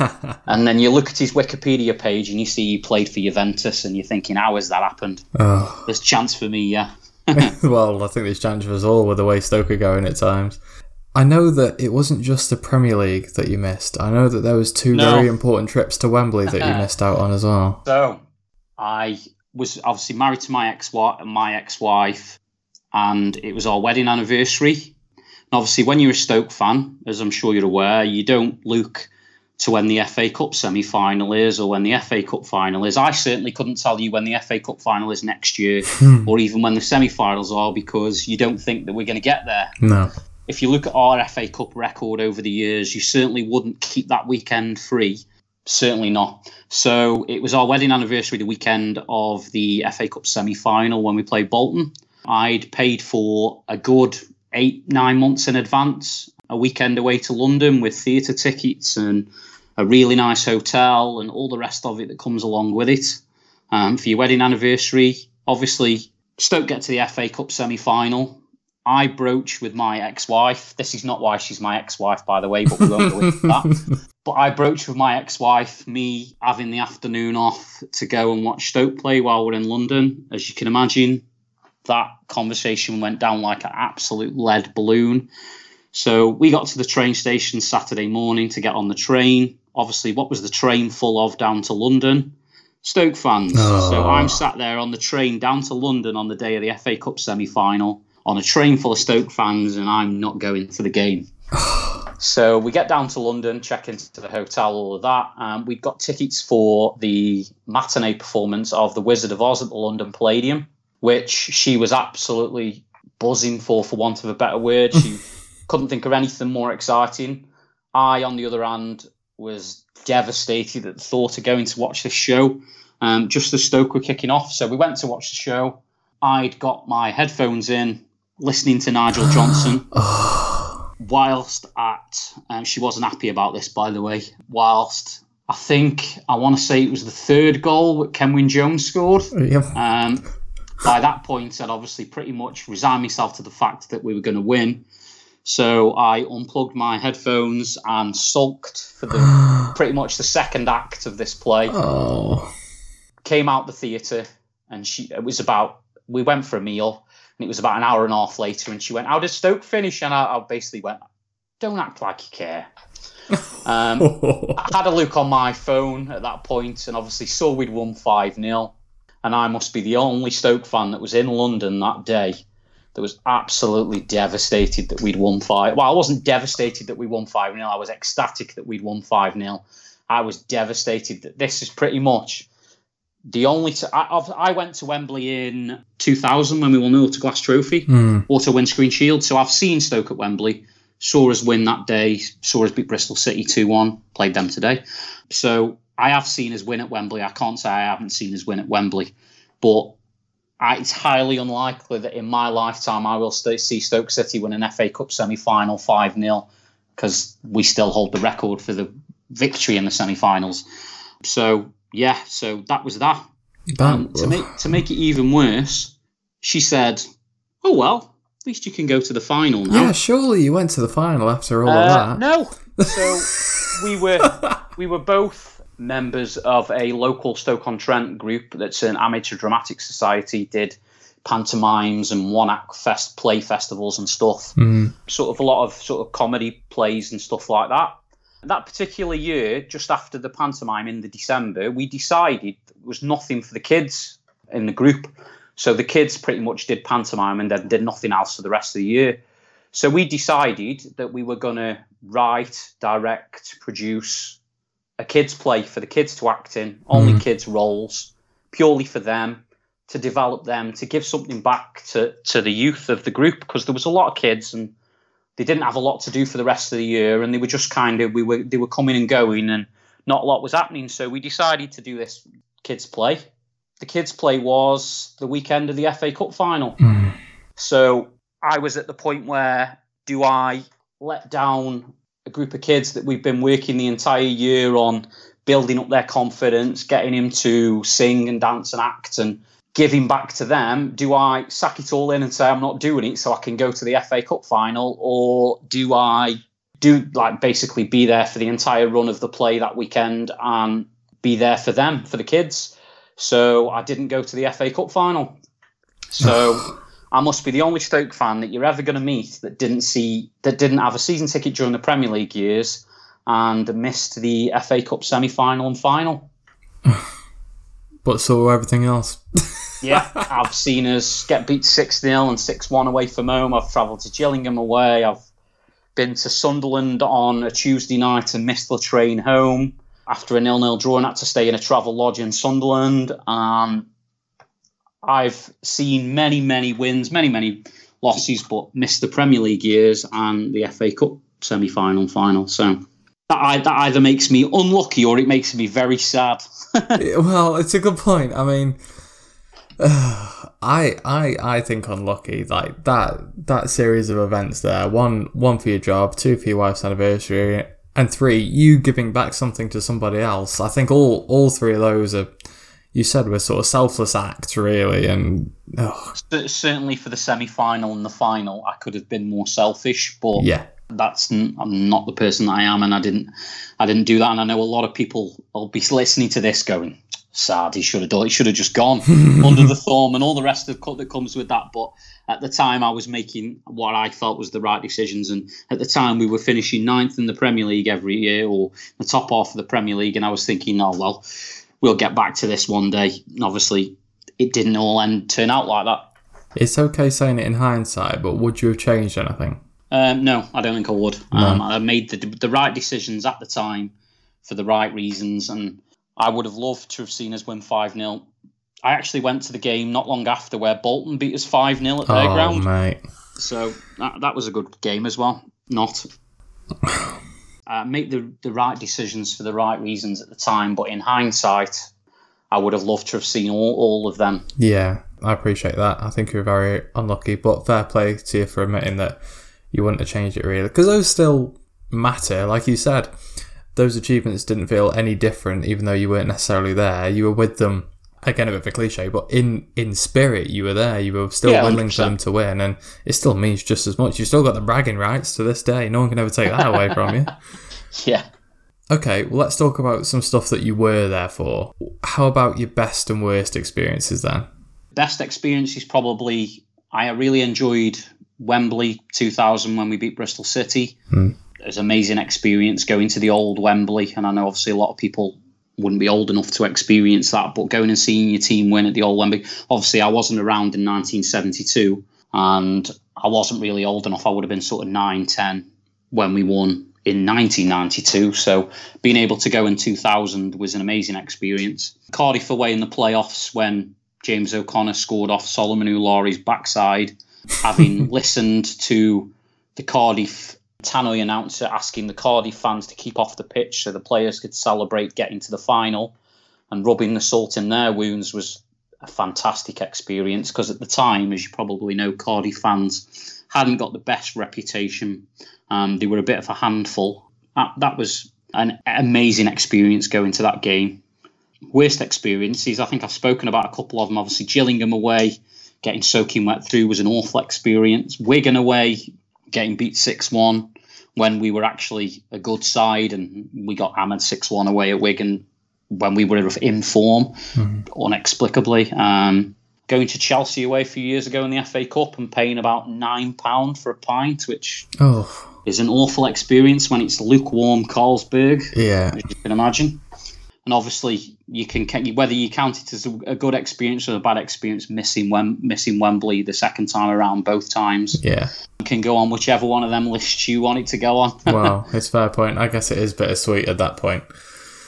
And then you look at his Wikipedia page and you see he played for Juventus, and you're thinking, how has that happened? Oh. There's chance for me, yeah. Well, I think there's chance for us all with the way Stoke are going at times. I know that it wasn't just the Premier League that you missed. I know that there was two very important trips to Wembley that you missed out on as well. So, I was obviously married to my ex-wife, and it was our wedding anniversary. And obviously, when you're a Stoke fan, as I'm sure you're aware, you don't look to when the FA Cup semi-final is or when the FA Cup final is. I certainly couldn't tell you when the FA Cup final is next year or even when the semi-finals are, because you don't think that we're going to get there. No. If you look at our FA Cup record over the years, you certainly wouldn't keep that weekend free. Certainly not. So it was our wedding anniversary, the weekend of the FA Cup semi-final when we played Bolton. I'd paid for a good 8-9 months in advance, a weekend away to London with theatre tickets and a really nice hotel and all the rest of it that comes along with it. For your wedding anniversary, obviously, Stoke get to the FA Cup semi-final. I broach with my ex-wife. This is not why she's my ex-wife, by the way, but we won't go into that. But I broach with my ex-wife, me having the afternoon off to go and watch Stoke play while we're in London. As you can imagine, that conversation went down like an absolute lead balloon. So we got to the train station Saturday morning to get on the train. Obviously, what was the train full of down to London? Stoke fans. Oh. So I'm sat there on the train down to London on the day of the FA Cup semi-final on a train full of Stoke fans, and I'm not going to the game. So we get down to London, check into the hotel, all of that. We'd got tickets for the matinee performance of The Wizard of Oz at the London Palladium, which she was absolutely buzzing for want of a better word. She couldn't think of anything more exciting. I, on the other hand, was devastated at the thought of going to watch this show just as Stoke were kicking off. So we went to watch the show. I'd got my headphones in, listening to Nigel Johnson, whilst she wasn't happy about this, by the way, whilst I want to say it was the third goal that Kenwyne Jones scored. Yep. By that point, I'd obviously pretty much resigned myself to the fact that we were going to win. So I unplugged my headphones and sulked for pretty much the second act of this play. Oh. Came out the theatre, and we went for a meal, and it was about an hour and a half later, and she went, how did Stoke finish? And I basically went, don't act like you care. I had a look on my phone at that point, and obviously saw we'd won 5-0, and I must be the only Stoke fan that was in London that day that was absolutely devastated that we'd won 5. Well, I wasn't devastated that we won 5-0. I was ecstatic that we'd won 5-0. I was devastated that this is pretty much the only... I went to Wembley in 2000 when we won the Auto Glass Trophy, Auto Windscreen Shield. So I've seen Stoke at Wembley, saw us win that day, saw us beat Bristol City 2-1, played them today. So I have seen us win at Wembley. I can't say I haven't seen us win at Wembley. But it's highly unlikely that in my lifetime I will see Stoke City win an FA Cup semi-final 5-0, because we still hold the record for the victory in the semi-finals. So, yeah, so that was that. To make it even worse, she said, oh, well, at least you can go to the final now. Yeah, surely you went to the final after all of that. No. So we were both members of a local Stoke-on-Trent group that's an amateur dramatic society, did pantomimes and one-act play festivals and stuff. Sort of a lot of sort of comedy plays and stuff like that. That particular year, just after the pantomime in the December, we decided there was nothing for the kids in the group. So the kids pretty much did pantomime and then did nothing else for the rest of the year. So we decided that we were going to write, direct, produce a kids' play for the kids to act in, only kids' roles, purely for them, to develop them, to give something back to the youth of the group, because there was a lot of kids and they didn't have a lot to do for the rest of the year, and they were just they were coming and going and not a lot was happening. So we decided to do this kids play. The kids play was the weekend of the FA Cup final. So I was at the point where, do I let down a group of kids that we've been working the entire year on building up their confidence, getting him to sing and dance and act and giving back to them? Do I sack it all in and say I'm not doing it so I can go to the FA Cup final? Or do I basically be there for the entire run of the play that weekend and be there for them, for the kids? So I didn't go to the FA Cup final. So I must be the only Stoke fan that you're ever going to meet that didn't have a season ticket during the Premier League years and missed the FA Cup semi-final and final. But saw everything else. Yeah, I've seen us get beat 6-0 and 6-1 away from home. I've travelled to Gillingham away. I've been to Sunderland on a Tuesday night and missed the train home after a 0-0 draw and had to stay in a travel lodge in Sunderland. I've seen many, many wins, many, many losses, but missed the Premier League years and the FA Cup semi-final and final. So that either makes me unlucky or it makes me very sad. Well, it's a good point. I mean, I think unlucky. Like that series of events there. One for your job, 2 for your wife's anniversary, and 3 you giving back something to somebody else. I think all 3 of those are, you said, were sort of selfless acts, really. And certainly for the semi-final and the final, I could have been more selfish, but yeah. I'm not the person that I am, and I didn't do that. And I know a lot of people will be listening to this going, sad, he should have done it. He should have just gone under the thumb and all the rest of that comes with that. But at the time, I was making what I thought was the right decisions. And at the time, we were finishing 9th in the Premier League every year, or the top half of the Premier League. And I was thinking, oh, well, we'll get back to this one day. And obviously, it didn't all turn out like that. It's okay saying it in hindsight, but would you have changed anything? No, I don't think I would. No. I made the right decisions at the time for the right reasons, and I would have loved to have seen us win 5-0. I actually went to the game not long after where Bolton beat us 5-0 at their ground. Mate. So that was a good game as well. Make the right decisions for the right reasons at the time, but in hindsight, I would have loved to have seen all of them. Yeah, I appreciate that. I think you're very unlucky, but fair play to you for admitting that you wouldn't have changed it, really. Because those still matter. Like you said, those achievements didn't feel any different, even though you weren't necessarily there. You were with them, again, a bit of a cliche, but in spirit, you were there. You were still willing for them to win, and it still means just as much. You've still got the bragging rights to this day. No one can ever take that away from you. Yeah. Okay, well, let's talk about some stuff that you were there for. How about your best and worst experiences then? Best experience is probably, I really enjoyed Wembley 2000 when we beat Bristol City. It was an amazing experience going to the old Wembley, and I know obviously a lot of people wouldn't be old enough to experience that, but going and seeing your team win at the old Wembley, obviously I wasn't around in 1972 and I wasn't really old enough. I would have been sort of 9, 10 when we won in 1992, so being able to go in 2000 was an amazing experience. Cardiff away in the playoffs when James O'Connor scored off Solomon Oulari's backside, having listened to the Cardiff tannoy announcer asking the Cardiff fans to keep off the pitch so the players could celebrate getting to the final, and rubbing the salt in their wounds was a fantastic experience, because at the time, as you probably know, Cardiff fans hadn't got the best reputation. They were a bit of a handful. That was an amazing experience going to that game. Worst experiences, I think I've spoken about a couple of them. Obviously, Gillingham away, getting soaking wet through was an awful experience. Wigan away, getting beat 6-1 when we were actually a good side, and we got hammered 6-1 away at Wigan when we were in form, inexplicably. Going to Chelsea away a few years ago in the FA Cup and paying about £9 for a pint, which is an awful experience when it's lukewarm Carlsberg, as you can imagine. And obviously, you can whether you count it as a good experience or a bad experience, missing Wembley the second time around, both times. Yeah, you can go on whichever one of them lists you want it to go on. Wow, it's a fair point. I guess it is bittersweet at that point.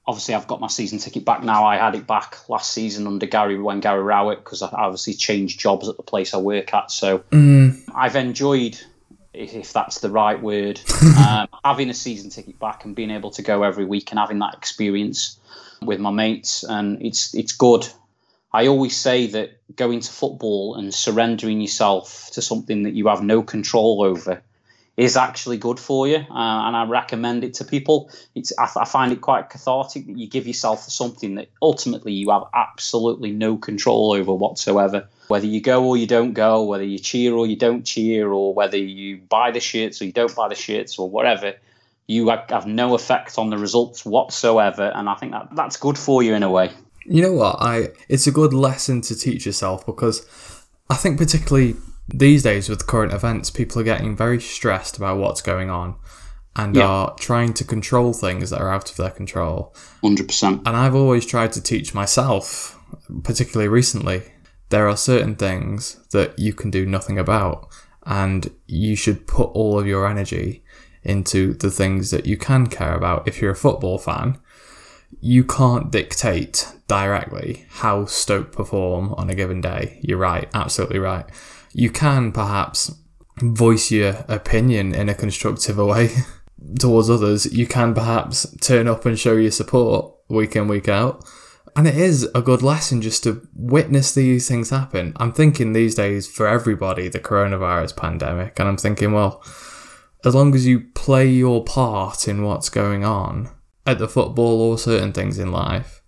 obviously I've got my season ticket back now. I had it back last season under Gary Rowett, because I obviously changed jobs at the place I work at. So I've enjoyed, if that's the right word, having a season ticket back and being able to go every week and having that experience with my mates, and it's good. I always say that going to football and surrendering yourself to something that you have no control over is actually good for you, and I recommend it to people. I find it quite cathartic that you give yourself something that ultimately you have absolutely no control over whatsoever. Whether you go or you don't go, whether you cheer or you don't cheer, or whether you buy the shirts or you don't buy the shirts or whatever, you have no effect on the results whatsoever, and I think that's good for you in a way. You know what? It's a good lesson to teach yourself, because I think particularly these days with current events, people are getting very stressed about what's going on and are trying to control things that are out of their control. 100%. And I've always tried to teach myself, particularly recently, there are certain things that you can do nothing about, and you should put all of your energy into the things that you can care about. If you're a football fan, you can't dictate directly how Stoke perform on a given day. You're right, absolutely right. You can perhaps voice your opinion in a constructive way towards others. You can perhaps turn up and show your support week in, week out. And it is a good lesson just to witness these things happen. I'm thinking these days for everybody, the coronavirus pandemic, and I'm thinking, well, as long as you play your part in what's going on at the football or certain things in life,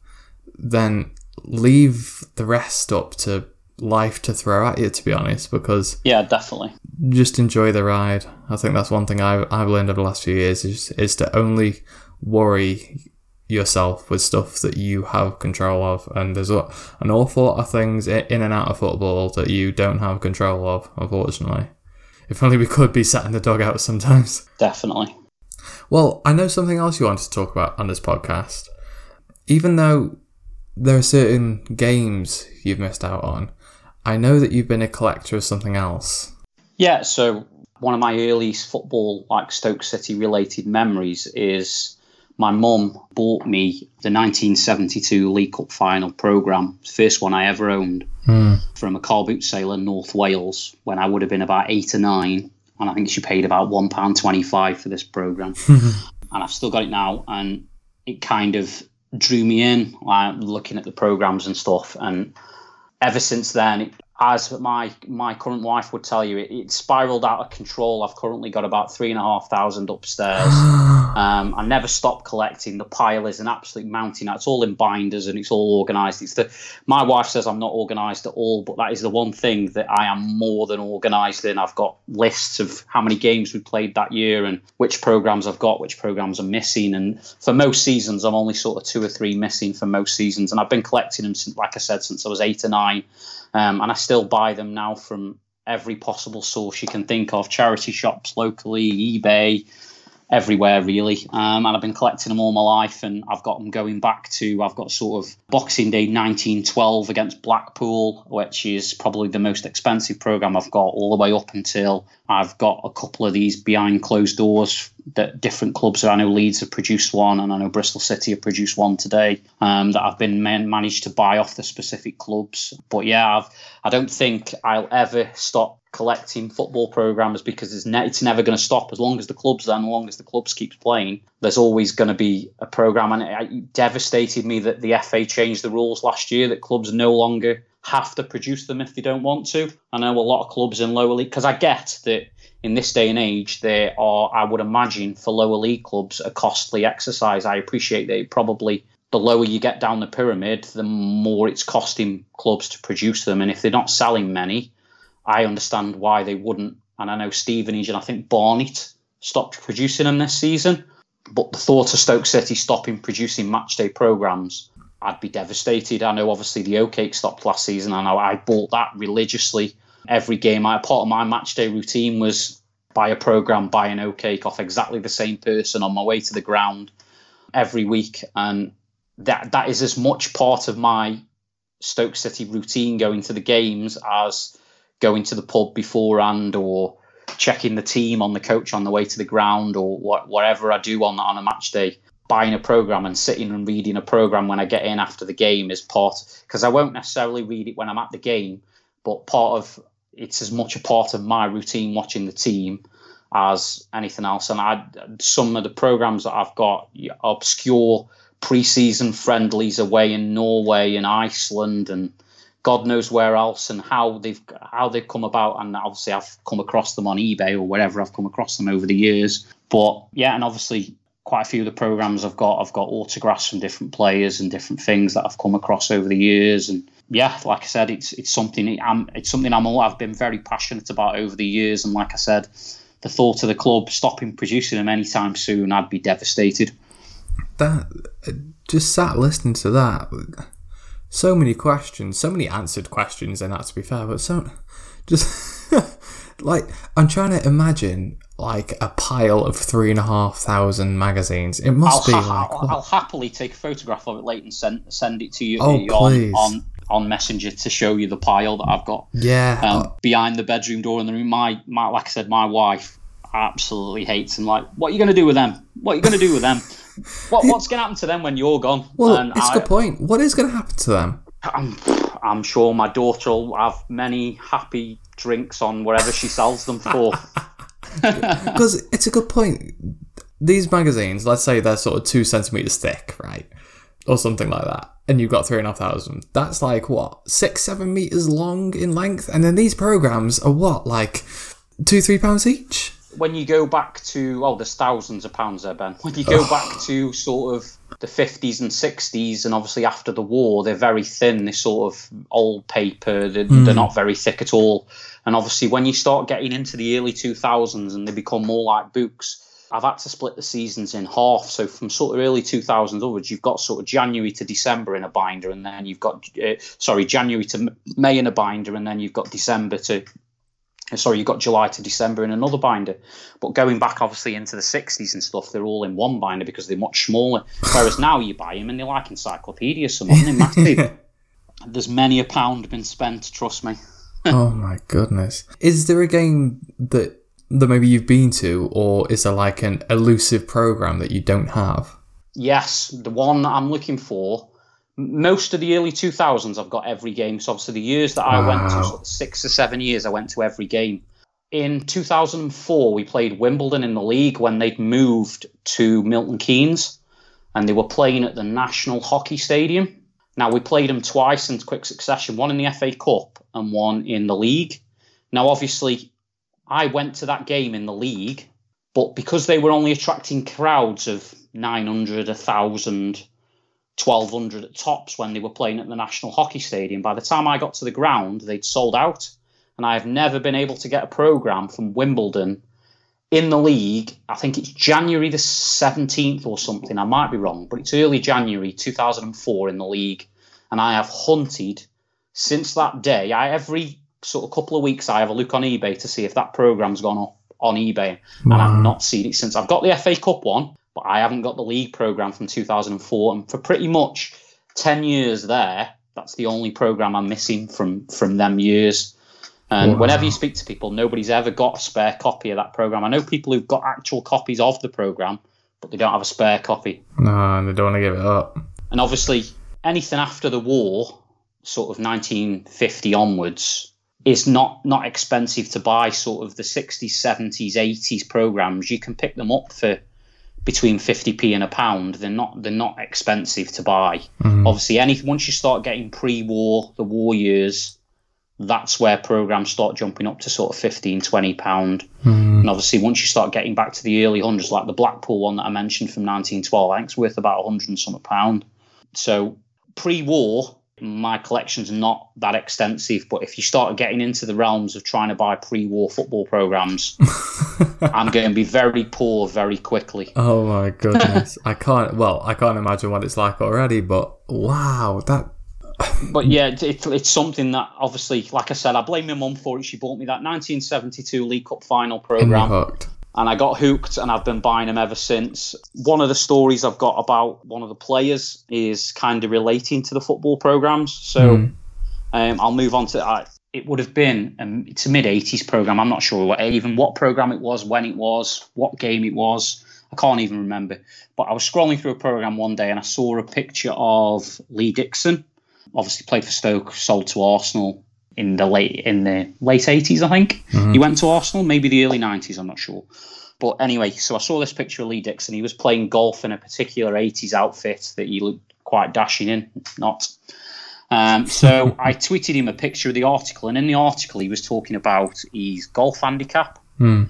then leave the rest up to life to throw at you, to be honest, because yeah, definitely, just enjoy the ride. I think that's one thing I've learned over the last few years is to only worry yourself with stuff that you have control of, and there's an awful lot of things in and out of football that you don't have control of, unfortunately. If only we could be sat in the dugout sometimes. Definitely. Well, I know something else you wanted to talk about on this podcast. Even though there are certain games you've missed out on, I know that you've been a collector of something else. Yeah, so one of my earliest football, like Stoke City related memories is my mum bought me the 1972 League Cup final programme, first one I ever owned, from a car boot sale in North Wales when I would have been about 8 or 9. And I think she paid about £1.25 for this programme. And I've still got it now. And it kind of drew me in, like, looking at the programmes and stuff. And ever since then, as my current wife would tell you, it spiralled out of control. I've currently got about 3,500 upstairs. I never stop collecting. The pile is an absolute mountain. It's all in binders and it's all organised. My wife says I'm not organised at all, but that is the one thing that I am more than organised in. I've got lists of how many games we played that year and which programmes I've got, which programmes are missing. And for most seasons, I'm only sort of 2 or 3 missing for most seasons. And I've been collecting them, since, like I said, since I was 8 or 9. And I still buy them now from every possible source you can think of, charity shops locally, eBay, everywhere really. And I've been collecting them all my life, and I've got them going back to, I've got sort of Boxing Day 1912 against Blackpool, which is probably the most expensive programme I've got, all the way up until I've got a couple of these behind closed doors that different clubs, I know Leeds have produced one, and I know Bristol City have produced one today, that I've been managed to buy off the specific clubs. But yeah, I don't think I'll ever stop collecting football programmes, because it's never going to stop. As long as the club's there, and as long as the clubs keeps playing, there's always going to be a programme. And it devastated me that the FA changed the rules last year, that clubs no longer have to produce them if they don't want to. I know a lot of clubs in lower league, because I get that in this day and age, they are, I would imagine, for lower league clubs, a costly exercise. I appreciate that probably the lower you get down the pyramid, the more it's costing clubs to produce them. And if they're not selling many, I understand why they wouldn't. And I know Stevenage and I think Barnet stopped producing them this season. But the thought of Stoke City stopping producing matchday programmes, I'd be devastated. I know obviously the Oatcake stopped last season, and I bought that religiously. Every game, part of my matchday routine was buy a programme, buy an Oatcake off exactly the same person on my way to the ground every week. And that is as much part of my Stoke City routine, going to the games, as going to the pub beforehand or checking the team on the coach on the way to the ground, or whatever I do on a match day. buying a program and sitting and reading a program when I get in after the game is part, because I won't necessarily read it when I'm at the game, but it's as much a part of my routine watching the team as anything else. And some of the programs that I've got, obscure pre-season friendlies away in Norway and Iceland and God knows where else, and how they've come about. And obviously I've come across them on eBay or wherever I've come across them over the years. But yeah, and obviously quite a few of the programs I've got autographs from different players and different things that I've come across over the years. And yeah, like I said, it's something I've been very passionate about over the years. And like I said, the thought of the club stopping producing them anytime soon, I'd be devastated. That just sat listening to that. So many questions, so many answered questions in that, to be fair, but so just like, I'm trying to imagine like a pile of 3,500 magazines. It must I'll happily take a photograph of it later and send it to you on Messenger to show you the pile that I've got. Yeah. Behind the bedroom door in the room. My like I said, my wife absolutely hates them. Like, what are you going to do with them? What are you going to do with them? What's going to happen to them when you're gone? Well, it's a good point. What is going to happen to them? I'm sure my daughter will have many happy drinks on whatever she sells them for. Because it's a good point. These magazines, let's say they're sort of 2 centimetres thick, right? Or something like that. And you've got 3,500. That's like, what, 6-7 metres long in length? And then these programmes are what, like £2-3 each? When you go back to, there's thousands of pounds there, Ben. When you go back to sort of the 50s and 60s, and obviously after the war, they're very thin, this sort of old paper. They're not very thick at all. And obviously when you start getting into the early 2000s and they become more like books, I've had to split the seasons in half. So from sort of early 2000s onwards, you've got sort of January to December in a binder, and then you've got, January to May in a binder, and then you've got you've got July to December in another binder. But going back, obviously, into the 60s and stuff, they're all in one binder because they're much smaller. Whereas now you buy them and they're like encyclopedias, some of them, massive. There's many a pound been spent, trust me. Oh, my goodness. Is there a game that maybe you've been to, or is there like an elusive program that you don't have? Yes, the one that I'm looking for. Most of the early 2000s, I've got every game. So obviously the years that I went to, sort of 6 or 7 years, I went to every game. In 2004, we played Wimbledon in the league when they'd moved to Milton Keynes, and they were playing at the National Hockey Stadium. Now, we played them twice in quick succession, one in the FA Cup and one in the league. Now, obviously, I went to that game in the league, but because they were only attracting crowds of 900, 1,000, 1,200 at tops when they were playing at the National Hockey Stadium, by the time I got to the ground, they'd sold out. And I have never been able to get a programme from Wimbledon in the league. I think it's January the 17th or something. I might be wrong, but it's early January 2004 in the league. And I have hunted since that day. Every sort of couple of weeks, I have a look on eBay to see if that programme's gone up on eBay. And I've not seen it since. I've got the FA Cup one, but I haven't got the league programme from 2004. And for pretty much 10 years there, that's the only programme I'm missing from them years. And whenever you speak to people, nobody's ever got a spare copy of that programme. I know people who've got actual copies of the programme, but they don't have a spare copy. No, and they don't want to give it up. And obviously, anything after the war, sort of 1950 onwards, is not expensive to buy. Sort of the 60s, 70s, 80s programmes, you can pick them up for between 50p and £1. They're not expensive to buy. Obviously, once you start getting pre-war, the war years, that's where programmes start jumping up to sort of £15, £20. And obviously, once you start getting back to the early hundreds, like the Blackpool one that I mentioned from 1912, I think it's worth about £100 and some pound. So pre-war, my collection's not that extensive, but if you start getting into the realms of trying to buy pre-war football programmes, I'm going to be very poor very quickly. Oh my goodness. I can't imagine what it's like already, but wow, that... But yeah, it's something that obviously, like I said, I blame my mum for it. She bought me that 1972 League Cup final programme. And I got hooked, and I've been buying them ever since. One of the stories I've got about one of the players is kind of relating to the football programmes. So I'll move on to it would have been it's a mid-80s programme. I'm not sure what programme it was, when it was, what game it was. I can't even remember. But I was scrolling through a programme one day and I saw a picture of Lee Dixon, obviously played for Stoke, sold to Arsenal in the late 80s, I think. Mm-hmm. He went to Arsenal, maybe the early 90s, I'm not sure. But anyway, so I saw this picture of Lee Dixon. He was playing golf in a particular 80s outfit that he looked quite dashing in, not. So I tweeted him a picture of the article, and in the article he was talking about his golf handicap.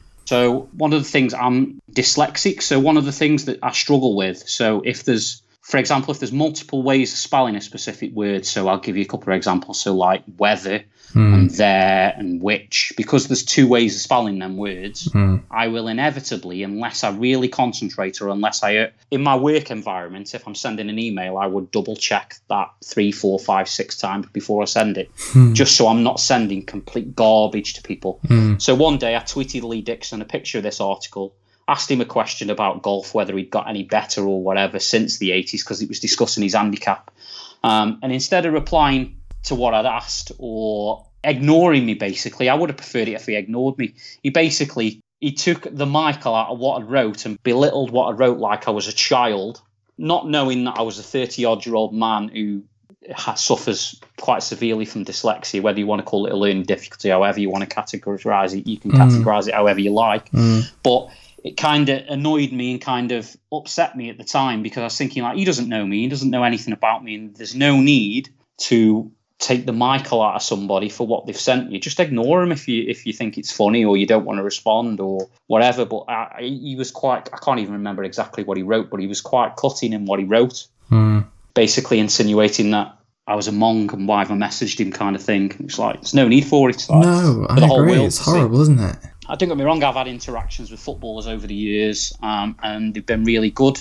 So one of the things, I'm dyslexic, so one of the things that I struggle with, so if there's, for example, if there's multiple ways of spelling a specific word, so I'll give you a couple of examples, so like weather and there and which, because there's two ways of spelling them words, I will inevitably, unless I really concentrate or unless in my work environment, if I'm sending an email, I would double check that 3, 4, 5, 6 times before I send it, just so I'm not sending complete garbage to people. So one day I tweeted Lee Dixon a picture of this article, asked him a question about golf, whether he'd got any better or whatever since the 80s, because it was discussing his handicap. And instead of replying to what I'd asked or ignoring me, basically, I would have preferred it if he ignored me. He took the Michael out of what I wrote and belittled what I wrote like I was a child, not knowing that I was a 30-odd-year-old man who suffers quite severely from dyslexia, whether you want to call it a learning difficulty, however you want to categorise it. You can categorise it however you like. But it kind of annoyed me and kind of upset me at the time, because I was thinking, like, he doesn't know me, he doesn't know anything about me, and there's no need to take the Michael out of somebody for what they've sent you. Just ignore him if you think it's funny or you don't want to respond or whatever. But he was quite, I can't even remember exactly what he wrote, but he was quite cutting in what he wrote, basically insinuating that I was a Mong and why I messaged him, kind of thing. It's like, there's no need for it. It's like, no, I agree. It's horrible, isn't it? Don't get me wrong, I've had interactions with footballers over the years, and they've been really good.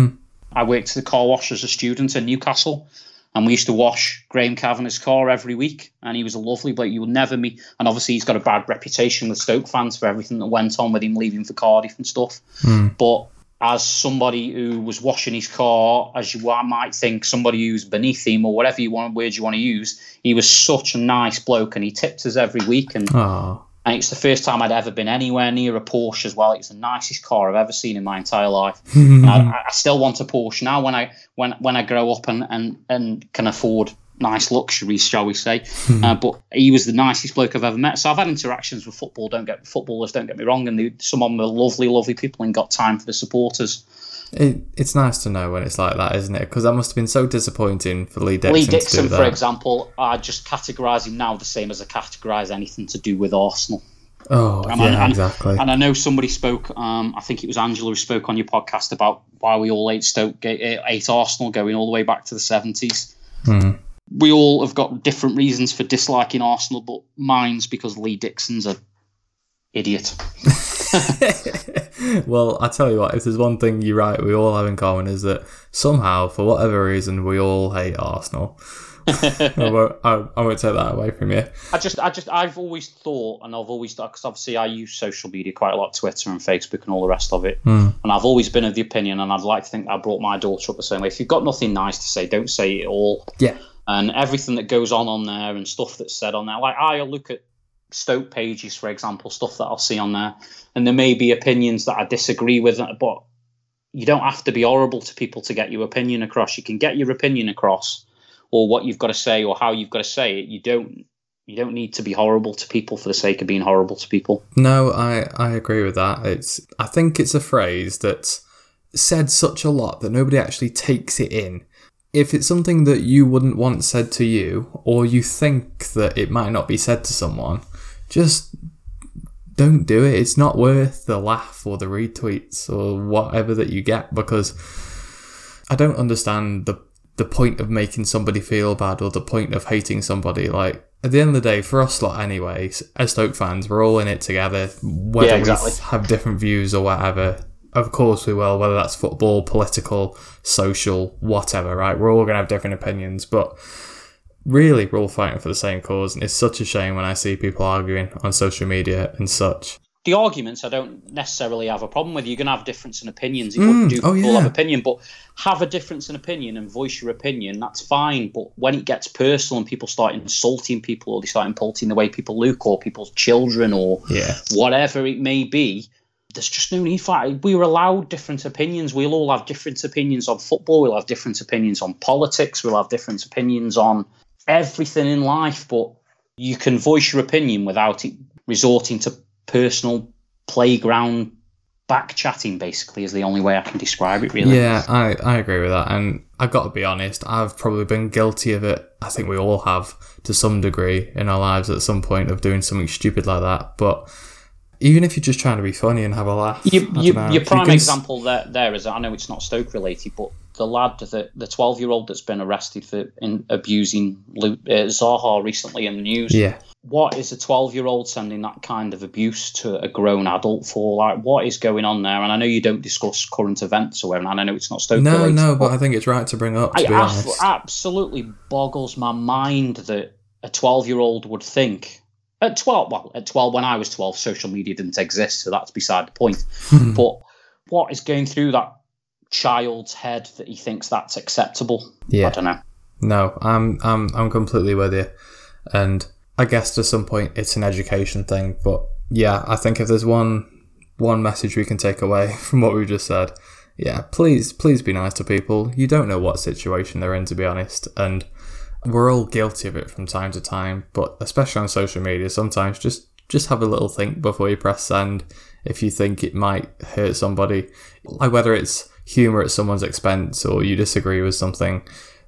I worked at the car wash as a student in Newcastle, and we used to wash Graham Kavanagh's car every week, and he was a lovely bloke. You would never meet, and obviously he's got a bad reputation with Stoke fans for everything that went on with him leaving for Cardiff and stuff. But as somebody who was washing his car, as you might think, somebody who's beneath him or whatever words you want to use, he was such a nice bloke, and he tipped us every week. And it's the first time I'd ever been anywhere near a Porsche as well. It's the nicest car I've ever seen in my entire life. I still want a Porsche now when I grow up and can afford nice luxuries, shall we say. But he was the nicest bloke I've ever met. So I've had interactions with footballers, don't get me wrong, and some of them are lovely, lovely people and got time for the supporters. It's nice to know when it's like that, isn't it? Because that must have been so disappointing for Lee Dixon. Lee Dixon, to do that. For example, I just categorise him now the same as I categorise anything to do with Arsenal. Exactly. And I know somebody spoke, I think it was Angela who spoke on your podcast about why we all ate Arsenal going all the way back to the 70s. We all have got different reasons for disliking Arsenal, but mine's because Lee Dixon's an idiot. Well, I tell you what, if there's one thing we all have in common is that somehow, for whatever reason, we all hate Arsenal. I won't take that away from you. I've always thought, and I've always thought, because obviously I use social media quite a lot, Twitter and Facebook and all the rest of it, and I've always been of the opinion, and I'd like to think I brought my daughter up the same way. If you've got nothing nice to say, don't say it all. Yeah. And everything that goes on there and stuff that's said on there, like I'll look at Stoke pages, for example, stuff that I'll see on there, and there may be opinions that I disagree with, but you don't have to be horrible to people to get your opinion across. You can get your opinion across, or what you've got to say, or how you've got to say it. You don't need to be horrible to people for the sake of being horrible to people. No, I agree with that. I think it's a phrase that's said such a lot that nobody actually takes it in. If it's something that you wouldn't want said to you, or you think that it might not be said to someone, just don't do it. It's not worth the laugh or the retweets or whatever that you get, because I don't understand the point of making somebody feel bad or the point of hating somebody. Like, at the end of the day, for us lot anyway, as Stoke fans, we're all in it together, whether we have different views or whatever. Of course we will, whether that's football, political, social, whatever, right? We're all going to have different opinions, but really we're all fighting for the same cause, and it's such a shame when I see people arguing on social media and such. The arguments I don't necessarily have a problem with. You're going to have difference in opinions. People have opinion, but have a difference in opinion and voice your opinion, that's fine. But when it gets personal and people start insulting people, or they start insulting the way people look, or people's children, or whatever it may be, there's just no need for it. We were allowed different opinions. We'll all have different opinions on football. We'll have different opinions on politics. We'll have different opinions on everything in life. But you can voice your opinion without it resorting to personal playground back chatting, basically, is the only way I can describe it, really. Yeah, I agree with that. And I've got to be honest, I've probably been guilty of it. I think we all have to some degree in our lives at some point of doing something stupid like that. But even if you're just trying to be funny and have a laugh. Your prime example there is, I know it's not Stoke related, but the lad, the 12-year-old that's been arrested for abusing Zaha recently in the news. Yeah. What is a 12-year-old sending that kind of abuse to a grown adult for? Like, what is going on there? And I know you don't discuss current events or whatever, and I know it's not Stoke related. No, but I think it's right to bring up, to be honest. It absolutely boggles my mind that a 12-year-old would think... At 12, when I was 12, social media didn't exist, so that's beside the point. But what is going through that child's head that he thinks that's acceptable? Yeah. I don't know. No, I'm completely with you. And I guess to some point it's an education thing, but yeah, I think if there's one message we can take away from what we just said, yeah, please be nice to people. You don't know what situation they're in, to be honest, and we're all guilty of it from time to time, but especially on social media, sometimes just have a little think before you press send if you think it might hurt somebody, like whether it's humour at someone's expense or you disagree with something.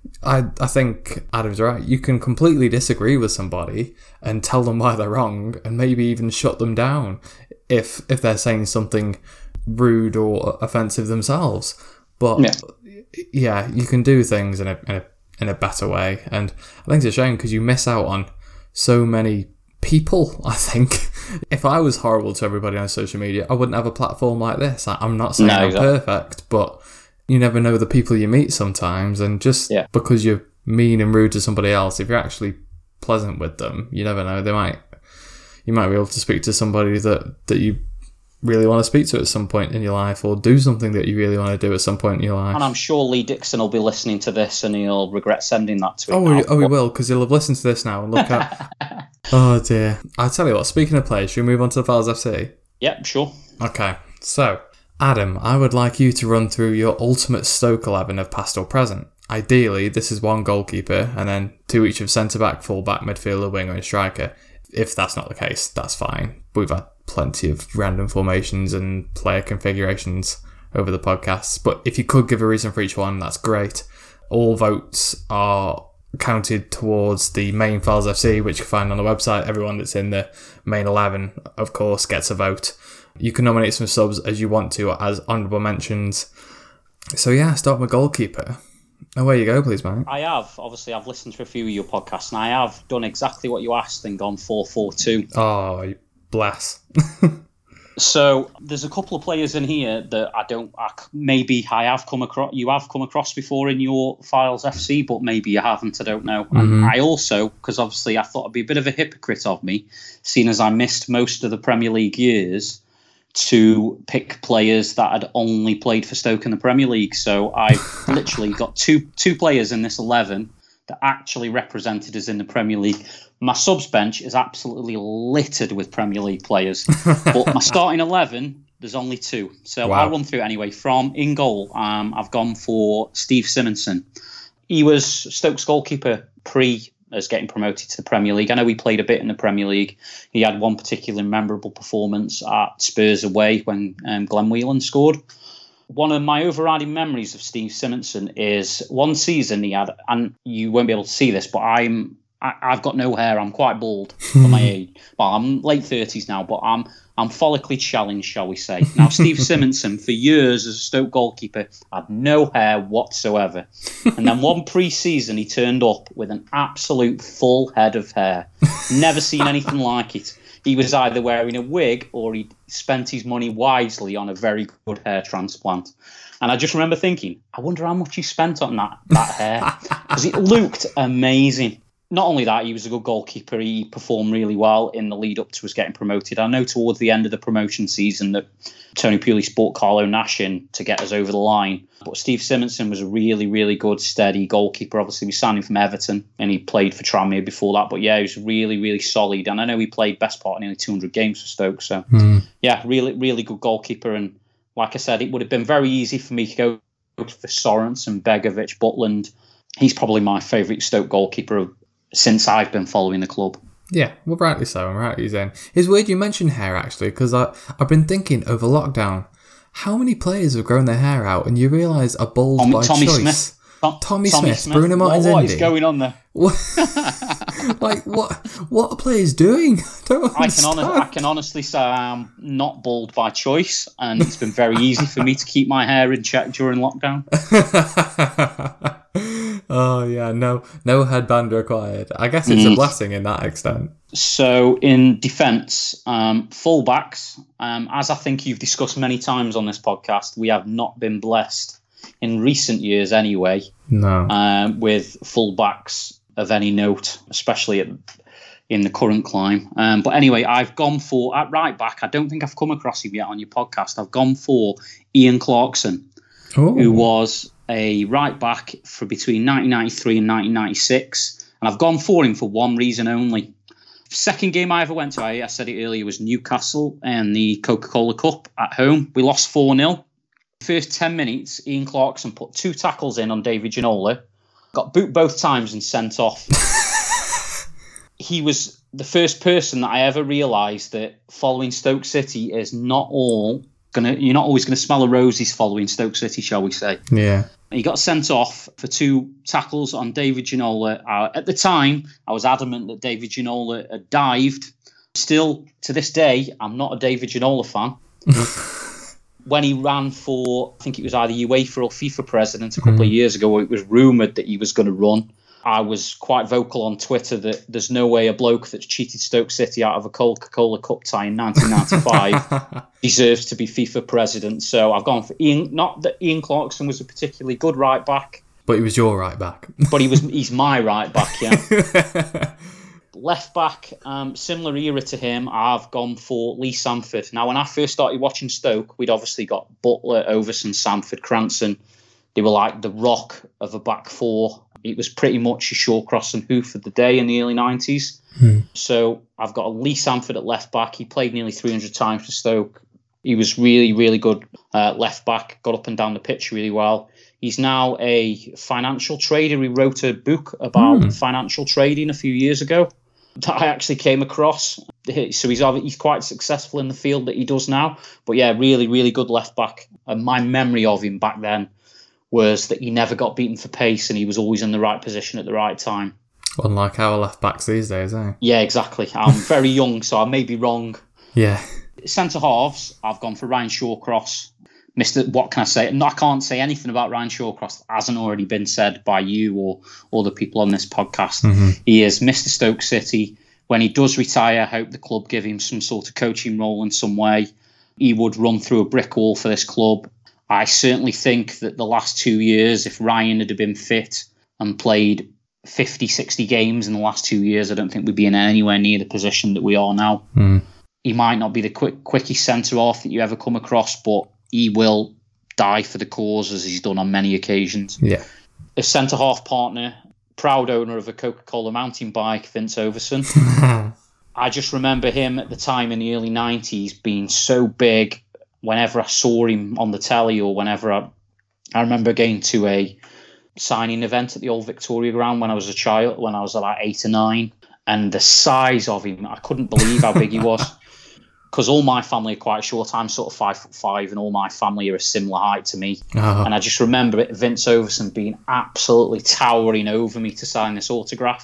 I think Adam's right. You can completely disagree with somebody and tell them why they're wrong and maybe even shut them down if they're saying something rude or offensive themselves. But yeah, you can do things in a better way, and I think it's a shame because you miss out on so many people. I think if I was horrible to everybody on social media, I wouldn't have a platform like this. I'm not saying I'm perfect, but you never know the people you meet sometimes, and just because you're mean and rude to somebody else, if you're actually pleasant with them, you never know, you might be able to speak to somebody that you really want to speak to at some point in your life, or do something that you really want to do at some point in your life. And I'm sure Lee Dixon will be listening to this and he'll regret sending that to him. He will, because he'll have listened to this now and look at... Oh dear. I'll tell you what, speaking of players, should we move on to the Files FC? Yep, sure. Okay, so Adam, I would like you to run through your ultimate Stoke 11 of past or present. Ideally, this is one goalkeeper and then two each of centre-back, full-back, midfielder, winger and striker. If that's not the case, that's fine. We've had plenty of random formations and player configurations over the podcasts, but if you could give a reason for each one, that's great. All votes are counted towards the main Files FC, which you can find on the website. Everyone that's in the main 11, of course, gets a vote. You can nominate some subs as you want to as honourable mentions. So yeah, start with goalkeeper. Away you go, please, mate. I've listened to a few of your podcasts, and I have done exactly what you asked and gone 4-4-2. Oh, bless. So there's a couple of players in here that you have come across before in your Files FC, but maybe you haven't, I don't know. And I also, because obviously I thought it'd be a bit of a hypocrite of me, seeing as I missed most of the Premier League years, to pick players that had only played for Stoke in the Premier League. So I've literally got two players in this 11 that actually represented us in the Premier League. My subs bench is absolutely littered with Premier League players, but my starting 11, there's only two. So I'll run through it anyway. From in goal, I've gone for Steve Simonson. He was Stoke's goalkeeper as getting promoted to the Premier League. I know he played a bit in the Premier League. He had one particularly memorable performance at Spurs away when Glenn Whelan scored. One of my overriding memories of Steve Simonson is one season he had, and you won't be able to see this, but I've got no hair. I'm quite bald for my age. Well, I'm late 30s now, but I'm follically challenged, shall we say. Now, Steve Simonson, for years as a Stoke goalkeeper, had no hair whatsoever. And then one pre-season, he turned up with an absolute full head of hair. Never seen anything like it. He was either wearing a wig or he spent his money wisely on a very good hair transplant. And I just remember thinking, I wonder how much he spent on that hair. Because it looked amazing. not only that, he was a good goalkeeper. He performed really well in the lead up to us getting promoted. I know towards the end of the promotion season that Tony Pulis brought Carlo Nash in to get us over the line. But Steve Simonson was a really, really good, steady goalkeeper. Obviously, we signed him from Everton and he played for Tranmere before that. But yeah, he was really, really solid. And I know he played best part of nearly 200 games for Stoke. So yeah, really, really good goalkeeper. And like I said, it would have been very easy for me to go for Sorensen, Begovic, Butland. He's probably my favourite Stoke goalkeeper since I've been following the club. Yeah, well, rightly so, and rightly so. It's weird you mentioned hair, actually, because I've been thinking over lockdown, how many players have grown their hair out, and you realise are bald by Tommy choice? Smith. Tommy Smith, Bruno Martins. What is going on there? Like, what are players doing? I don't understand. I can honestly say I'm not bald by choice, and it's been very easy for me to keep my hair in check during lockdown. Oh yeah, no headband required. I guess it's a blessing in that extent. So in defence, fullbacks, as I think you've discussed many times on this podcast, we have not been blessed in recent years anyway. No. With fullbacks of any note, especially in the current climb. But anyway, I've gone for, at right back, I don't think I've come across him yet on your podcast, I've gone for Ian Clarkson, who was a right back for between 1993 and 1996. And I've gone for him for one reason only. Second game I ever went to, I said it earlier, was Newcastle and the Coca-Cola Cup at home. We lost 4-0. First 10 minutes, Ian Clarkson put 2 tackles in on David Ginola, got boot both times and sent off. He was the first person that I ever realised that following Stoke City is you're not always gonna smell the roses following Stoke City, shall we say. Yeah. He got sent off for 2 tackles on David Ginola. At the time, I was adamant that David Ginola had dived. Still, to this day, I'm not a David Ginola fan. When he ran for, I think it was either UEFA or FIFA president a couple of years ago, it was rumoured that he was going to run. I was quite vocal on Twitter that there's no way a bloke that's cheated Stoke City out of a Coca-Cola Cup tie in 1995 deserves to be FIFA president. So I've gone for Ian. Not that Ian Clarkson was a particularly good right back, but he was your right back. But he's my right back, yeah. Left back, similar era to him, I've gone for Lee Sanford. Now, when I first started watching Stoke, we'd obviously got Butler, Overson, Sanford, Cranston. They were like the rock of a back four. It was pretty much a Shawcross and Hoof of the day in the early 90s. So I've got a Lee Sanford at left back. He played nearly 300 times for Stoke. He was really, really good left back, got up and down the pitch really well. He's now a financial trader. He wrote a book about financial trading a few years ago that I actually came across. So he's quite successful in the field that he does now. But yeah, really, really good left back. And my memory of him back then was that he never got beaten for pace and he was always in the right position at the right time. Unlike our left backs these days, eh? Yeah, exactly. I'm very young, so I may be wrong. Yeah. Centre halves, I've gone for Ryan Shawcross. What can I say? No, I can't say anything about Ryan Shawcross that hasn't already been said by you or the people on this podcast. He is Mr. Stoke City. When he does retire, I hope the club give him some sort of coaching role in some way. He would run through a brick wall for this club. I certainly think that the last 2 years, if Ryan had been fit and played 50, 60 games in the last 2 years, I don't think we'd be in anywhere near the position that we are now. He might not be the quickest centre-half that you ever come across, but he will die for the cause, as he's done on many occasions. Yeah. A centre-half partner, proud owner of a Coca-Cola mountain bike, Vince Overson. I just remember him at the time in the early 90s being so big. Whenever I saw him on the telly or whenever I remember going to a signing event at the old Victoria Ground when I was a child, when I was about 8 or 9, and the size of him, I couldn't believe how big he was. Because all my family are quite short. I'm sort of 5'5", and all my family are a similar height to me. And I just remember Vince Overson being absolutely towering over me to sign this autograph.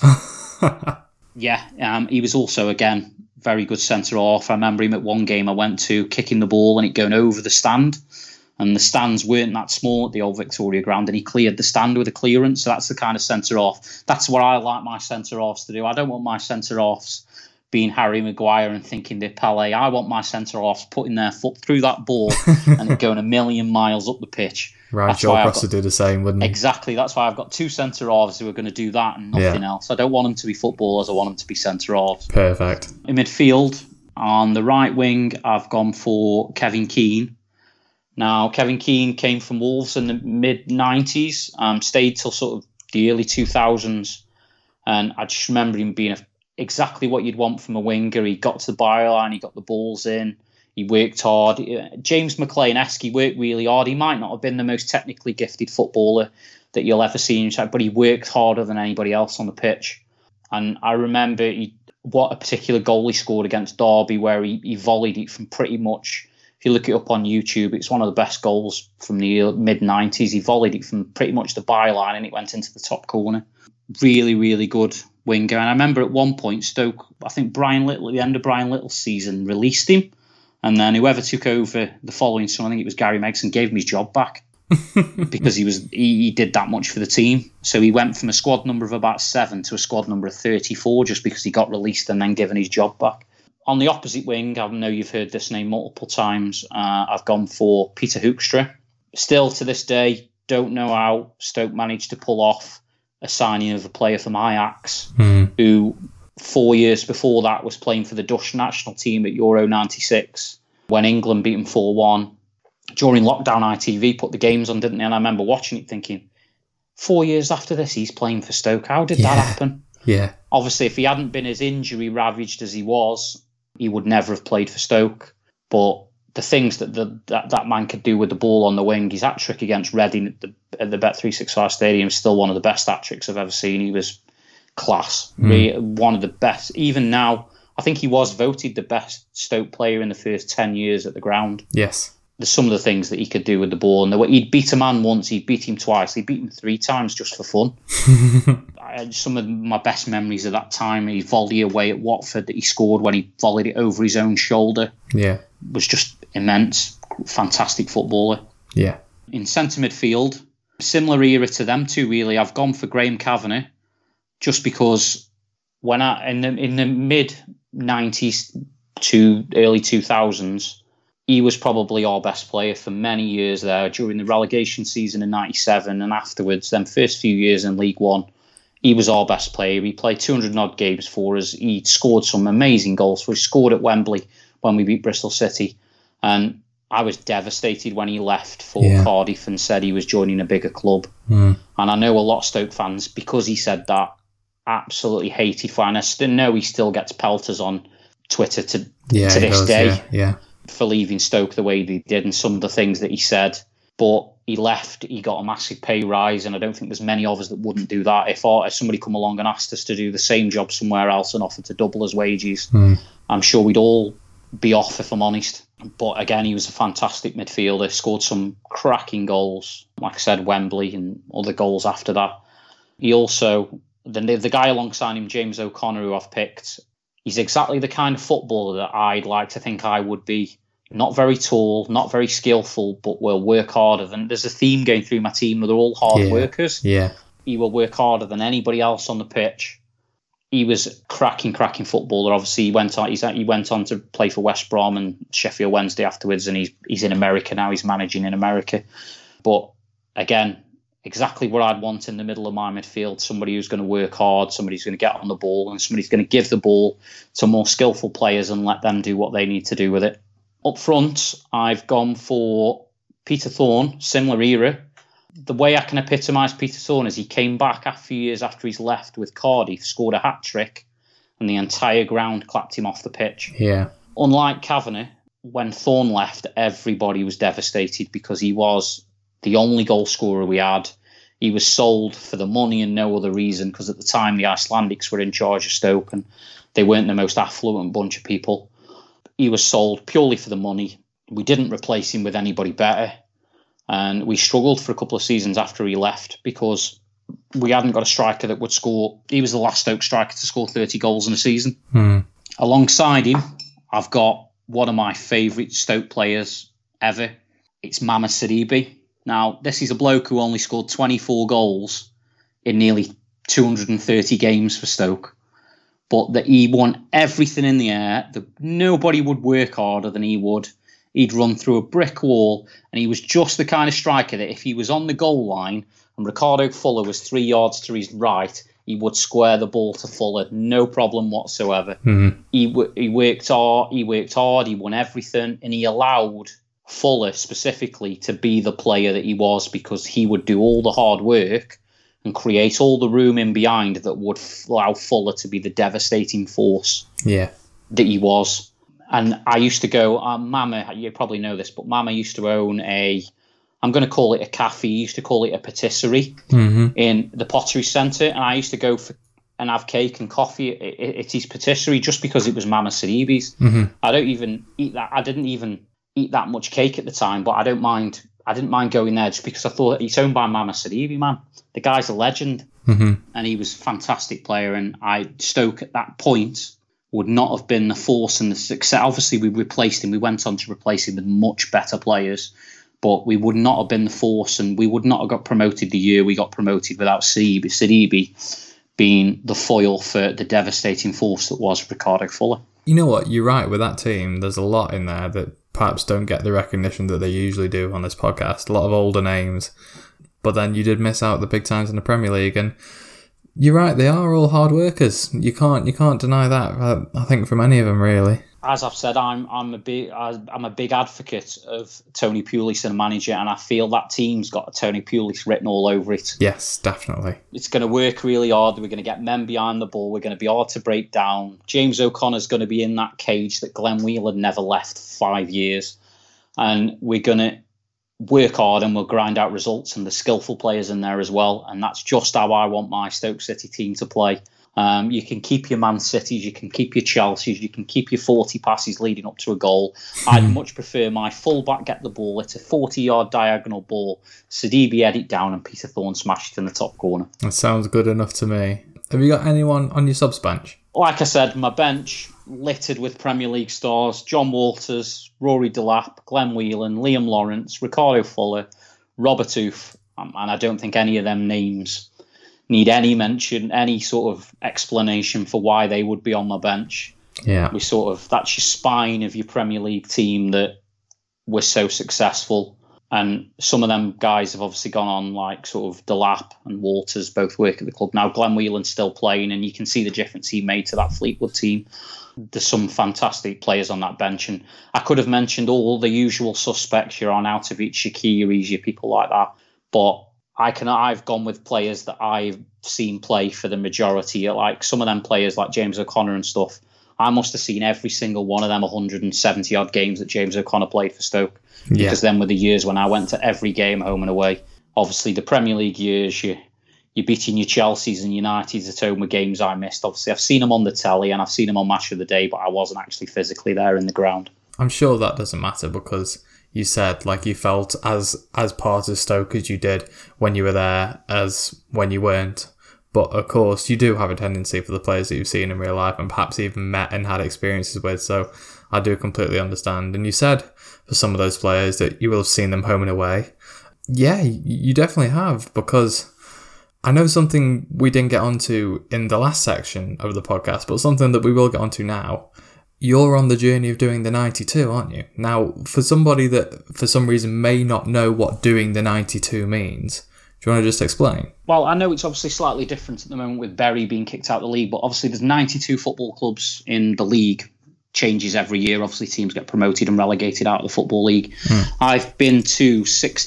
He was also, again, very good centre-half. I remember him at one game I went to kicking the ball and it going over the stand. And the stands weren't that small at the old Victoria Ground, and he cleared the stand with a clearance. So that's the kind of centre-half. That's what I like my centre-halves to do. I don't want my centre-halves being Harry Maguire and thinking they're Pelé. I want my centre-halves putting their foot through that ball and it going a million miles up the pitch. Right, Joe Cross would do the same, wouldn't he? Exactly. That's why I've got two centre-halves who are going to do that and nothing else. I don't want them to be footballers. I want them to be centre-halves. Perfect. In midfield, on the right wing, I've gone for Kevin Keane. Now, Kevin Keane came from Wolves in the mid-90s, stayed till sort of the early 2000s. And I just remember him being exactly what you'd want from a winger. He got to the byline, he got the balls in. He worked hard. James McLean-esque, he worked really hard. He might not have been the most technically gifted footballer that you'll ever see, but he worked harder than anybody else on the pitch. And I remember what a particular goal he scored against Derby, where he volleyed it from pretty much, if you look it up on YouTube, it's one of the best goals from the mid-90s. He volleyed it from pretty much the byline and it went into the top corner. Really, really good winger. And I remember at one point, Stoke, I think Brian Little, at the end of Brian Little's season, released him. And then whoever took over the following summer, I think it was Gary Megson, gave him his job back because he did that much for the team. So he went from a squad number of about 7 to a squad number of 34 just because he got released and then given his job back. On the opposite wing, I know you've heard this name multiple times. I've gone for Peter Hoekstra. Still to this day, don't know how Stoke managed to pull off a signing of a player from Ajax, who 4 years before that was playing for the Dutch national team at Euro 96 when England beat them 4-1. During lockdown, ITV put the games on, didn't they? And I remember watching it thinking, 4 years after this, he's playing for Stoke. How did that happen? Yeah. Obviously, if he hadn't been as injury ravaged as he was, he would never have played for Stoke. But the things that man could do with the ball on the wing, his hat-trick against Reading at the Bet365 Stadium is still one of the best hat-tricks I've ever seen. He was class. Really, one of the best. Even now, I think he was voted the best Stoke player in the first 10 years at the ground. Yes. There's some of the things that he could do with the ball. And he'd beat a man once, he'd beat him twice, he'd beat him 3 times just for fun. I had some of my best memories of that time. He volleyed away at Watford that he scored when he volleyed it over his own shoulder. Yeah. Was just immense. Fantastic footballer. Yeah. In centre midfield, similar era to them two, really. I've gone for Graham Kavanagh just because when in the mid-90s to early 2000s, he was probably our best player for many years there during the relegation season in 97 and afterwards, them first few years in League One. He was our best player. He played 200-odd games for us. He scored some amazing goals for us. He scored at Wembley when we beat Bristol City. And I was devastated when he left for Cardiff and said he was joining a bigger club. And I know a lot of Stoke fans, because he said that, absolutely hated for. And I still know he still gets pelters on Twitter to this day for leaving Stoke the way they did and some of the things that he said. But he left, he got a massive pay rise, and I don't think there's many of us that wouldn't do that. If somebody come along and asked us to do the same job somewhere else and offered to double his wages, I'm sure we'd all be off, if I'm honest. But again, he was a fantastic midfielder, scored some cracking goals, like I said, Wembley and other goals after that. He also, the guy alongside him, James O'Connor, who I've picked, he's exactly the kind of footballer that I'd like to think I would be. Not very tall, not very skillful, but will work harder than. There's a theme going through my team where they're all hard workers. Yeah. He will work harder than anybody else on the pitch. He was a cracking footballer. Obviously, he went on to play for West Brom and Sheffield Wednesday afterwards, and he's in America now. He's managing in America. But again, exactly what I'd want in the middle of my midfield. Somebody who's going to work hard, somebody who's going to get on the ball, and somebody who's going to give the ball to more skillful players and let them do what they need to do with it. Up front, I've gone for Peter Thorne, similar era. The way I can epitomise Peter Thorne is he came back a few years after he's left with Cardiff, scored a hat-trick, and the entire ground clapped him off the pitch. Yeah. Unlike Kavanagh, when Thorne left, everybody was devastated because he was the only goal scorer we had. He was sold for the money and no other reason, because at the time the Icelandics were in charge of Stoke and they weren't the most affluent bunch of people. He was sold purely for the money. We didn't replace him with anybody better. And we struggled for a couple of seasons after he left because we hadn't got a striker that would score. He was the last Stoke striker to score 30 goals in a season. Alongside him, I've got one of my favourite Stoke players ever. It's Mama Sidibe. Now, this is a bloke who only scored 24 goals in nearly 230 games for Stoke. But that he won everything in the air. Nobody would work harder than he would. he'd run through a brick wall, and he was just the kind of striker that if he was on the goal line and Ricardo Fuller was 3 yards to his right, he would square the ball to Fuller, no problem whatsoever. Mm-hmm. He worked hard, he won everything, and he allowed Fuller specifically to be the player that he was, because he would do all the hard work and create all the room in behind that would allow Fuller to be the devastating force that he was. And I used to go, Mama, you probably know this, but Mama used to own I'm going to call it a cafe, he used to call it a patisserie in the Pottery Centre, and I used to go and have cake and coffee at his patisserie just because it was Mama Sidibe's. Mm-hmm. I don't even eat that. I didn't even eat that much cake at the time, but I didn't mind going there just because I thought he's owned by Mama Sidibe, man. The guy's a legend, and he was a fantastic player. And Stoke at that point would not have been the force and the success. Obviously, we replaced him. We went on to replace him with much better players, but we would not have been the force, and we would not have got promoted the year we got promoted without Sidibe being the foil for the devastating force that was Ricardo Fuller. You know what? You're right with that team. There's a lot in there that perhaps don't get the recognition that they usually do on this podcast. A lot of older names. But then you did miss out the big times in the Premier League, and you're right, they are all hard workers. You can't deny that. I think from any of them, really. As I've said, I'm a big advocate of Tony Pulis and a manager, and I feel that team's got Tony Pulis written all over it. Yes, definitely. It's going to work really hard. We're going to get men behind the ball. We're going to be hard to break down. James O'Connor's going to be in that cage that Glenn Whelan never left for 5 years, and we're going to work hard and we'll grind out results, and the skillful players in there as well. And that's just how I want my Stoke City team to play. You can keep your Man Cities, you can keep your Chelseas, you can keep your 40 passes leading up to a goal. I'd much prefer my fullback get the ball, it's a 40-yard diagonal ball, Sidibe head it down and Peter Thorne smash it in the top corner. That sounds good enough to me. Have you got anyone on your subs bench? Like I said, my bench littered with Premier League stars: John Walters, Rory Delap, Glenn Whelan, Liam Lawrence, Ricardo Fuller, Robert Oof, and I don't think any of them names need any mention, any sort of explanation for why they would be on my bench. Yeah, that's your spine of your Premier League team that was so successful. And some of them guys have obviously gone on, like sort of Delap and Walters both work at the club now. Glenn Whelan's still playing, and you can see the difference he made to that Fleetwood team. There's some fantastic players on that bench, and I could have mentioned all the usual suspects. Your Arnautovic, your Kiris, your people like that, but I've gone with players that I've seen play for the majority. Like some of them players, like James O'Connor and stuff, I must have seen every single one of them 170 odd games that James O'Connor played for Stoke. Yeah. Because then were the years when I went to every game home and away. Obviously, the Premier League years, you're beating your Chelseas and Uniteds at home with games I missed. Obviously, I've seen them on the telly and I've seen them on Match of the Day, but I wasn't actually physically there in the ground. I'm sure that doesn't matter because you said like you felt as part of Stoke as you did when you were there as when you weren't. But of course, you do have a tendency for the players that you've seen in real life and perhaps even met and had experiences with. So I do completely understand. And you said for some of those players that you will have seen them home and away. Yeah, you definitely have, because I know something we didn't get onto in the last section of the podcast, but something that we will get onto now. You're on the journey of doing the 92, aren't you? Now, for somebody that for some reason may not know what doing the 92 means, do you want to just explain? Well, I know it's obviously slightly different at the moment with Bury being kicked out of the league, but obviously there's 92 football clubs in the league. Changes every year. Obviously, teams get promoted and relegated out of the Football League. I've been to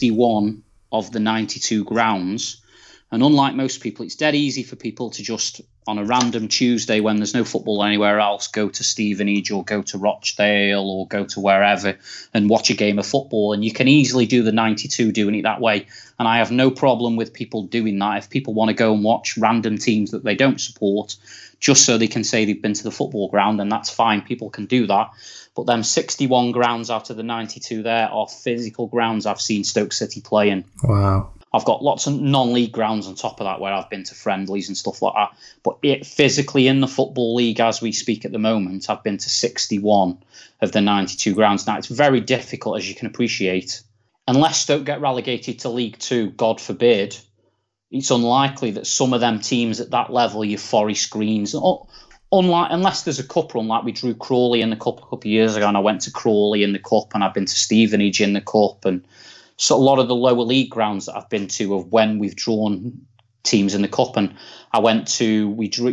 61 of the 92 grounds. And unlike most people, it's dead easy for people to just, on a random Tuesday when there's no football anywhere else, go to Stevenage or go to Rochdale or go to wherever and watch a game of football. And you can easily do the 92 doing it that way. And I have no problem with people doing that. If people want to go and watch random teams that they don't support, just so they can say they've been to the football ground, then that's fine. People can do that. But them 61 grounds out of the 92 there are physical grounds I've seen Stoke City play in. Wow. I've got lots of non-league grounds on top of that where I've been to friendlies and stuff like that. But physically in the Football League as we speak at the moment, I've been to 61 of the 92 grounds. Now, it's very difficult, as you can appreciate. Unless Stoke get relegated to League Two, God forbid, it's unlikely that some of them teams at that level, your Forest Greens, unless there's a cup run, like we drew Crawley in the cup a couple of years ago, and I went to Crawley in the cup, and I've been to Stevenage in the cup, and so a lot of the lower league grounds that I've been to of when we've drawn teams in the cup. And I went to, we drew,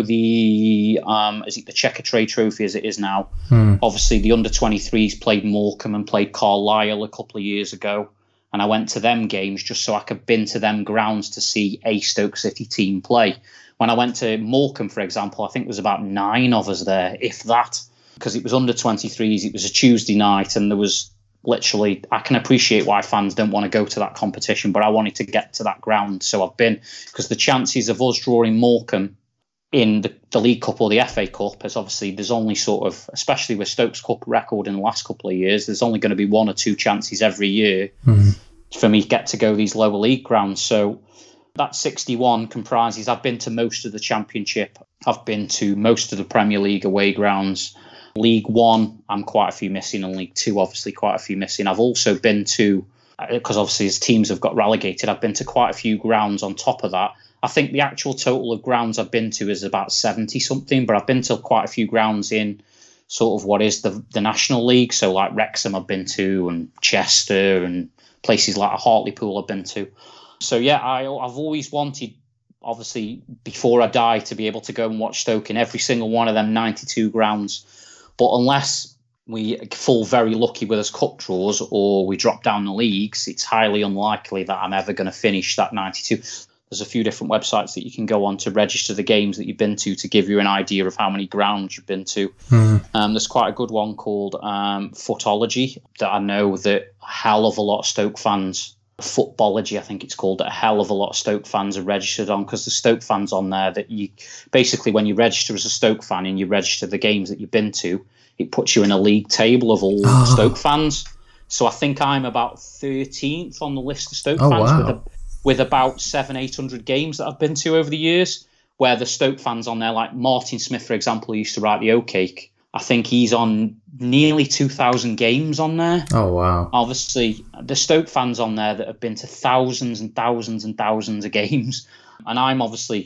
the is it the Checkatrade Trophy as it is now? Obviously the under-23s played Morecambe and played Carlisle a couple of years ago, and I went to them games just so I could been to them grounds to see a Stoke City team play. When I went to Morecambe, for example, I think there was about 9 of us there, if that, because it was under-23s, it was a Tuesday night, and there was literally, I can appreciate why fans don't want to go to that competition, but I wanted to get to that ground. So I've been, because the chances of us drawing Morecambe in the League Cup or the FA Cup is obviously, there's only sort of, especially with Stokes Cup record in the last couple of years, there's only going to be 1 or 2 chances every year for me to get to go these lower league grounds. So that 61 comprises, I've been to most of the Championship, I've been to most of the Premier League away grounds. League One, I'm quite a few missing, and League Two, obviously, quite a few missing. I've also been to, because obviously as teams have got relegated, I've been to quite a few grounds on top of that. I think the actual total of grounds I've been to is about 70-something, but I've been to quite a few grounds in sort of what is the National League. So like Wrexham I've been to, and Chester, and places like Hartlepool I've been to. So yeah, I've always wanted, obviously, before I die, to be able to go and watch Stoke in every single one of them 92 grounds. But unless we fall very lucky with us cup draws or we drop down the leagues, it's highly unlikely that I'm ever going to finish that 92. There's a few different websites that you can go on to register the games that you've been to give you an idea of how many grounds you've been to. There's quite a good one called Footology that I know that a hell of a lot of Stoke fans, Footballogy I think it's called, that a hell of a lot of Stoke fans are registered on, because the Stoke fans on there that you basically, when you register as a Stoke fan and you register the games that you've been to, it puts you in a league table of all Stoke fans. So I think I'm about 13th on the list of Stoke fans with about 700-800 games that I've been to over the years, where the Stoke fans on there, like Martin Smith, for example, who used to write the Oatcake, I think he's on nearly 2,000 games on there. Oh, wow. Obviously, the Stoke fans on there that have been to thousands and thousands and thousands of games. And I'm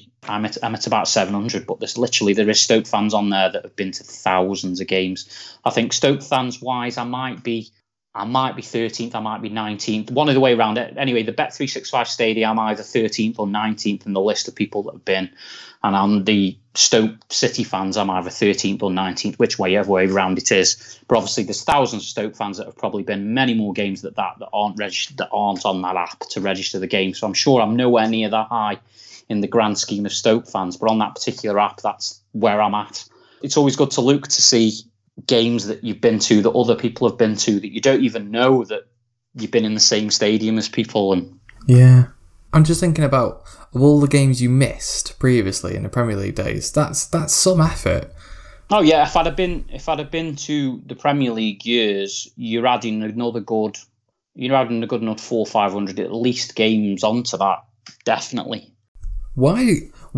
at about 700, but there is Stoke fans on there that have been to thousands of games. I think Stoke fans wise, I might be 13th, I might be 19th, one of the way around it. Anyway, the Bet365 Stadium, I'm either 13th or 19th in the list of people that have been. And on the Stoke City fans, I'm either 13th or 19th, whichever way around it is. But obviously, there's thousands of Stoke fans that have probably been many more games that aren't registered, that aren't on that app to register the game. So I'm sure I'm nowhere near that high in the grand scheme of Stoke fans. But on that particular app, that's where I'm at. It's always good to look to see games that you've been to, that other people have been to, that you don't even know that you've been in the same stadium as people. And yeah, I'm just thinking about all the games you missed previously in the Premier League days. That's some effort. Oh yeah, if I'd have been to the Premier League years, you're adding a good enough 400-500 at least games onto that, definitely. Why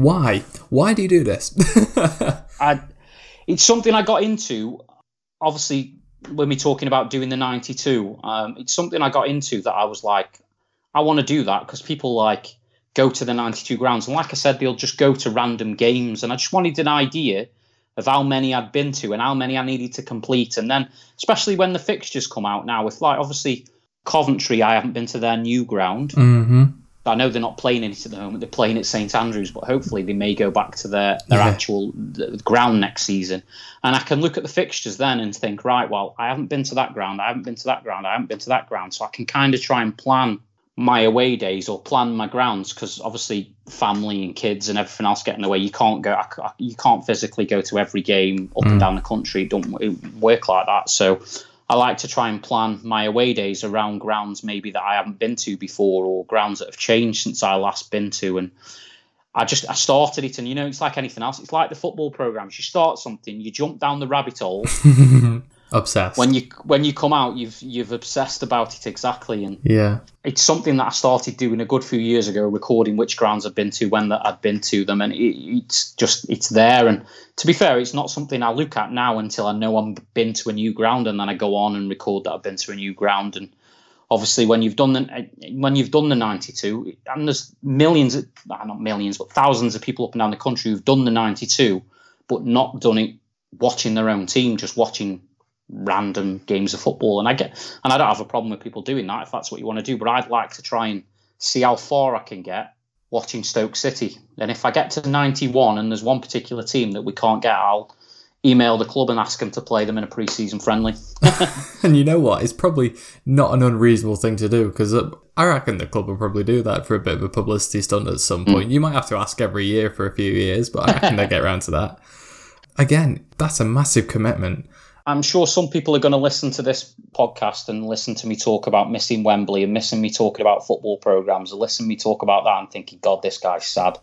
do you do this? It's something I got into, obviously, when we're talking about doing the 92. It's something I got into that I was like, I want to do that, because people like go to the 92 grounds. And like I said, they'll just go to random games. And I just wanted an idea of how many I'd been to and how many I needed to complete. And then, especially when the fixtures come out now, with like, obviously, Coventry, I haven't been to their new ground. Mm-hmm. I know they're not playing in it at the moment. They're playing at St Andrews, but hopefully they may go back to their actual ground next season. And I can look at the fixtures then and think, right, well, I haven't been to that ground. I haven't been to that ground. I haven't been to that ground. So I can kind of try and plan my away days or plan my grounds, because obviously family and kids and everything else get in the way. You can't physically go to every game up and down the country. It don't work like that. So I like to try and plan my away days around grounds maybe that I haven't been to before, or grounds that have changed since I last been to. And I started it, and it's like anything else. It's like the football programs. You start something, you jump down the rabbit hole. Obsessed. When you come out, you've obsessed about it, exactly. And yeah, it's something that I started doing a good few years ago, recording which grounds I've been to, when that I'd been to them, and it's there. And to be fair, it's not something I look at now until I know I've been to a new ground, and then I go on and record that I've been to a new ground. And obviously, when you've done the 92, and there's not millions, but thousands of people up and down the country who've done the 92. but not done it watching their own team, just watching random games of football. And I don't have a problem with people doing that if that's what you want to do, but I'd like to try and see how far I can get watching Stoke City. And if I get to 91 and there's one particular team that we can't get, I'll email the club and ask them to play them in a pre-season friendly. And you know what? It's probably not an unreasonable thing to do, because I reckon the club will probably do that for a bit of a publicity stunt at some point. You might have to ask every year for a few years, but I reckon they'll get around to that. Again, that's a massive commitment. I'm sure some people are going to listen to this podcast and listen to me talk about missing Wembley and missing me talking about football programmes and listen to me talk about that and thinking, God, this guy's sad.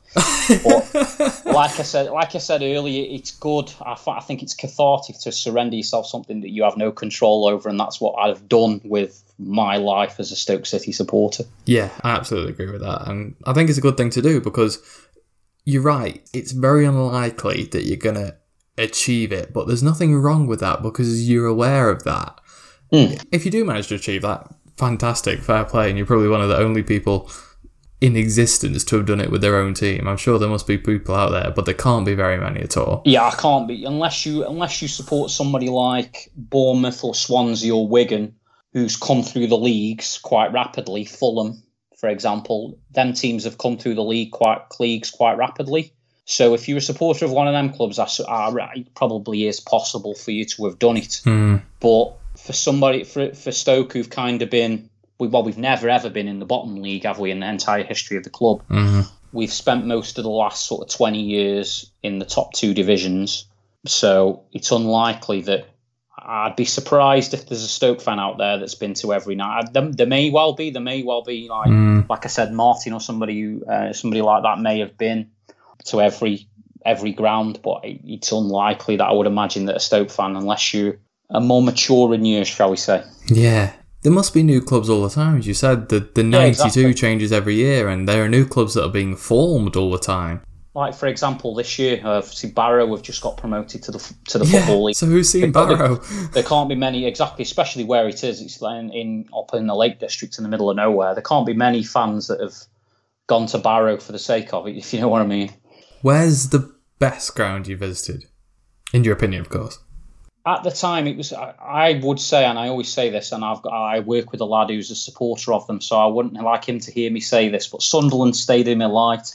But like I said earlier, it's good. I think it's cathartic to surrender yourself something that you have no control over, and that's what I've done with my life as a Stoke City supporter. Yeah, I absolutely agree with that. And I think it's a good thing to do, because you're right. It's very unlikely that you're going to achieve it, but there's nothing wrong with that because you're aware of that. If you do manage to achieve that, fantastic, fair play, and you're probably one of the only people in existence to have done it with their own team. I'm sure there must be people out there, but there can't be very many at all. Yeah, I can't be, unless you support somebody like Bournemouth or Swansea or Wigan, who's come through the leagues quite rapidly. Fulham, for example, them teams have come through the leagues quite rapidly. So if you're a supporter of one of them clubs, it probably is possible for you to have done it. But for somebody, for Stoke, who've kind of been, we've never ever been in the bottom league, have we, in the entire history of the club? We've spent most of the last sort of 20 years in the top two divisions. So it's unlikely that, I'd be surprised if there's a Stoke fan out there that's been to every night. There may well be, like I said, Martin or somebody like that may have been to every ground, but it's unlikely that I would imagine that a Stoke fan, unless you're a more mature in years, shall we say. Yeah. There must be new clubs all the time, as you said. The 92 exactly. Changes every year, and there are new clubs that are being formed all the time. Like, for example, this year, obviously Barrow have just got promoted to the Football League. So who's seen Barrow? There can't be many, exactly, especially where it is. It's up in the Lake District in the middle of nowhere. There can't be many fans that have gone to Barrow for the sake of it, if you know what I mean. Where's the best ground you visited? In your opinion, of course. At the time, it was, I would say, and I always say this, and I work with a lad who's a supporter of them, so I wouldn't like him to hear me say this, but Sunderland Stadium Light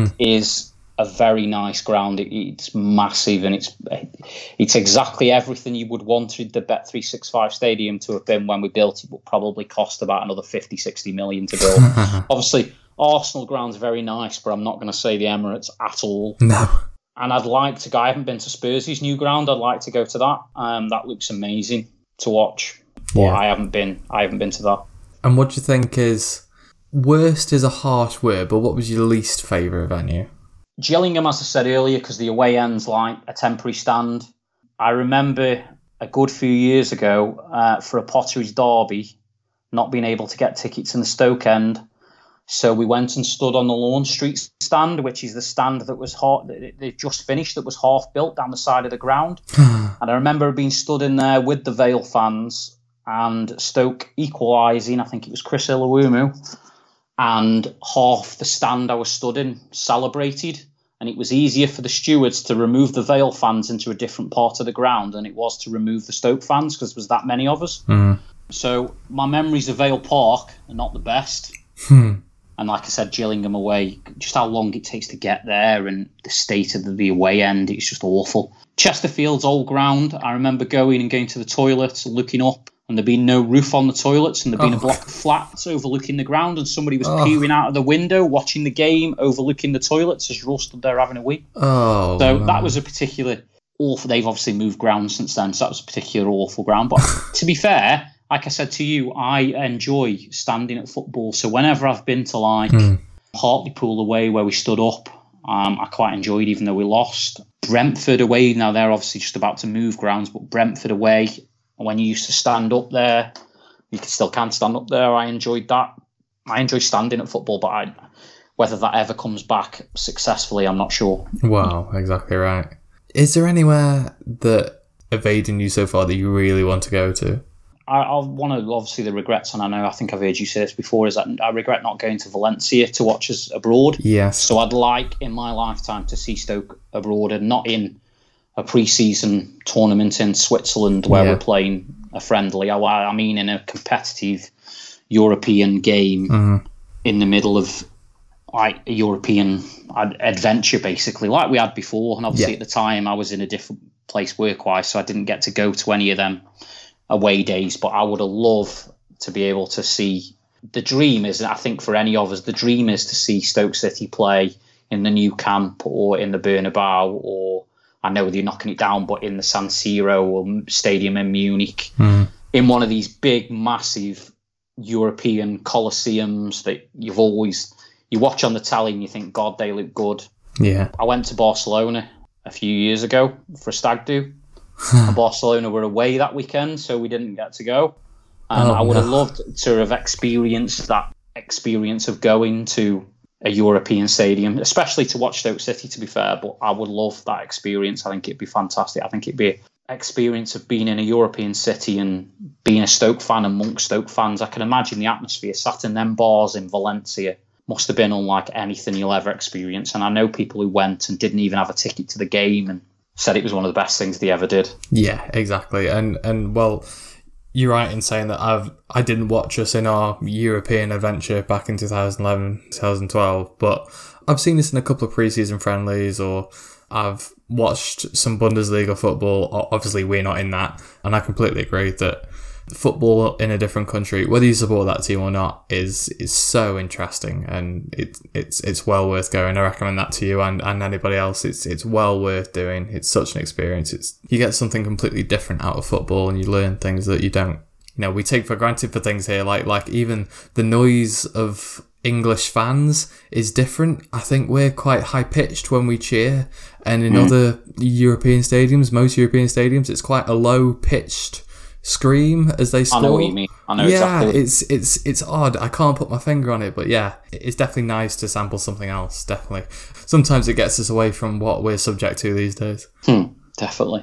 is a very nice ground. It's massive, and it's exactly everything you would wanted the Bet365 Stadium to have been when we built it, but probably cost about another 50-60 million to build. Obviously, Arsenal ground's very nice, but I'm not going to say the Emirates at all. No. And I'd like to go. I haven't been to Spurs' new ground. I'd like to go to that. That looks amazing to watch. Yeah. But I haven't been to that. And what do you think is, worst is a harsh word, but what was your least favourite venue? Gillingham, as I said earlier, because the away end's like a temporary stand. I remember a good few years ago for a Potteries derby, not being able to get tickets in the Stoke end. So we went and stood on the Lawn Street stand, which is the stand that was they've just finished, that was half built down the side of the ground. And I remember being stood in there with the Vale fans and Stoke equalising. I think it was Chris Iwumu. And half the stand I was stood in celebrated. And it was easier for the stewards to remove the Vale fans into a different part of the ground than it was to remove the Stoke fans, because there was that many of us. So my memories of Vale Park are not the best. And like I said, Gillingham away, just how long it takes to get there and the state of the away end, it's just awful. Chesterfield's old ground, I remember going to the toilets and looking up, and there being no roof on the toilets, and there being a block of flats overlooking the ground, and somebody was peering out of the window, watching the game, overlooking the toilets as you're all stood there having a wee. That was a particular awful. They've obviously moved ground since then, so that was a particular awful ground. But to be fair, like I said to you, I enjoy standing at football. So whenever I've been to Hartlepool away, where we stood up, I quite enjoyed, even though we lost. Brentford away, now they're obviously just about to move grounds, but Brentford away, when you used to stand up there, you still can stand up there. I enjoyed that. I enjoy standing at football, but whether that ever comes back successfully, I'm not sure. Wow, exactly right. Is there anywhere that evading you so far that you really want to go to? I want to, obviously, the regrets, and I think I've heard you say this before, is that I regret not going to Valencia to watch us abroad. Yes. So I'd like, in my lifetime, to see Stoke abroad, and not in a pre-season tournament in Switzerland where we're playing a friendly. I mean, in a competitive European game in the middle of like a European adventure, basically, like we had before. And obviously at the time I was in a different place work-wise, so I didn't get to go to any of them away days. But I would have loved to be able to see. The dream is, I think for any of us, the dream is to see Stoke City play in the new camp or in the Bernabeu, or I know they're knocking it down, but in the San Siro or stadium in Munich, in one of these big, massive European coliseums that you watch on the telly and you think, God, they look good. Yeah. I went to Barcelona a few years ago for a stag do. And Barcelona were away that weekend, so we didn't get to go. And I would have loved to have experienced that experience of going to a European stadium, especially to watch Stoke City, to be fair. But I would love that experience. I think it'd be fantastic. I think it'd be an experience of being in a European city and being a Stoke fan amongst Stoke fans. I can imagine the atmosphere sat in them bars in Valencia must have been unlike anything you'll ever experience. And I know people who went and didn't even have a ticket to the game and said it was one of the best things they ever did. Yeah, exactly. And well, you're right in saying that I didn't watch us in our European adventure back in 2011, 2012, but I've seen this in a couple of pre-season friendlies, or I've watched some Bundesliga football. Obviously, we're not in that, and I completely agree that football in a different country, whether you support that team or not, is so interesting, and it's well worth going. I recommend that to you and anybody else. It's well worth doing. It's such an experience. You get something completely different out of football, and you learn things that you don't. We take for granted for things here, like even the noise of English fans is different. I think we're quite high pitched when we cheer, and in other European stadiums, most European stadiums, it's quite a low pitched scream as they score. I know what you mean. I know exactly. It's odd. I can't put my finger on it, but yeah, it's definitely nice to sample something else. Definitely. Sometimes it gets us away from what we're subject to these days. Definitely.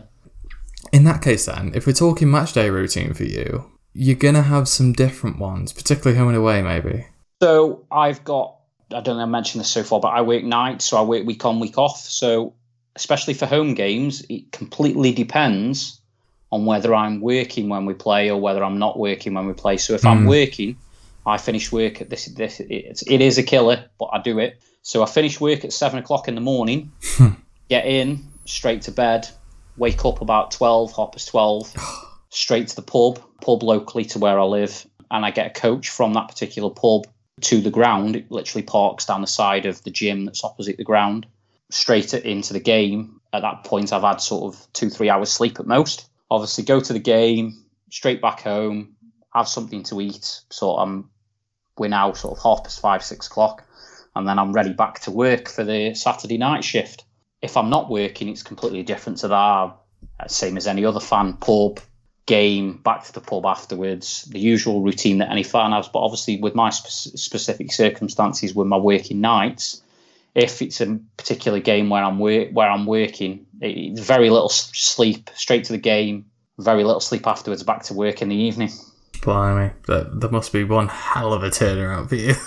In that case then, if we're talking match day routine for you, you're going to have some different ones, particularly home and away maybe. So I've got, I don't know if I mentioned this so far, but I work nights, so I work week on, week off. So especially for home games, it completely depends on whether I'm working when we play or whether I'm not working when we play. So if I'm working, I finish work at this. It is a killer, but I do it. So I finish work at 7 o'clock in the morning, get in, straight to bed, wake up about 12, 12, straight to the pub locally to where I live. And I get a coach from that particular pub to the ground. It literally parks down the side of the gym that's opposite the ground, straight into the game. At that point, I've had sort of 2-3 hours sleep at most. Obviously, go to the game, straight back home, have something to eat. So we're now sort of 5:30, 6 o'clock, and then I'm ready back to work for the Saturday night shift. If I'm not working, it's completely different to that. Same as any other fan, pub, game, back to the pub afterwards, the usual routine that any fan has. But obviously, with my specific circumstances with my working nights, if it's a particular game where I'm working, it's very little sleep, straight to the game, very little sleep afterwards, back to work in the evening. Blimey, there must be one hell of a turnaround for you.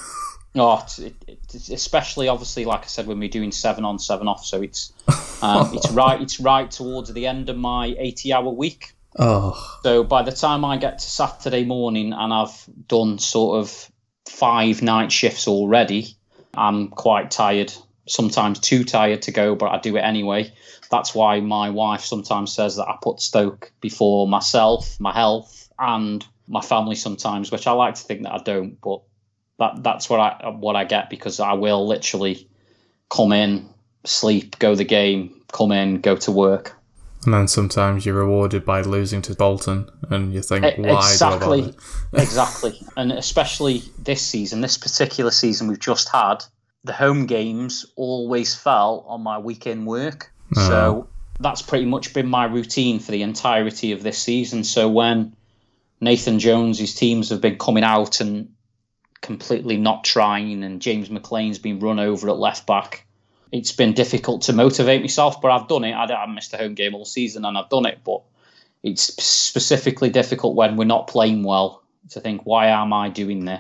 It's especially obviously, like I said, when we're doing 7 on, 7 off, so it's right towards the end of my 80-hour week. So by the time I get to Saturday morning and I've done sort of 5 night shifts already, I'm quite tired, sometimes too tired to go, but I do it anyway. That's why my wife sometimes says that I put Stoke before myself, my health, and my family sometimes, which I like to think that I don't, but that's what I get, because I will literally come in, sleep, go the game, come in, go to work. And then sometimes you're rewarded by losing to Bolton, and you think, why exactly, do I bother? Exactly. And especially this particular season we've just had, the home games always fell on my weekend work. So that's pretty much been my routine for the entirety of this season. So when Nathan Jones' teams have been coming out and completely not trying, and James McLean's been run over at left back, it's been difficult to motivate myself, but I've done it. I missed a home game all season and I've done it, but it's specifically difficult when we're not playing well to think, why am I doing this?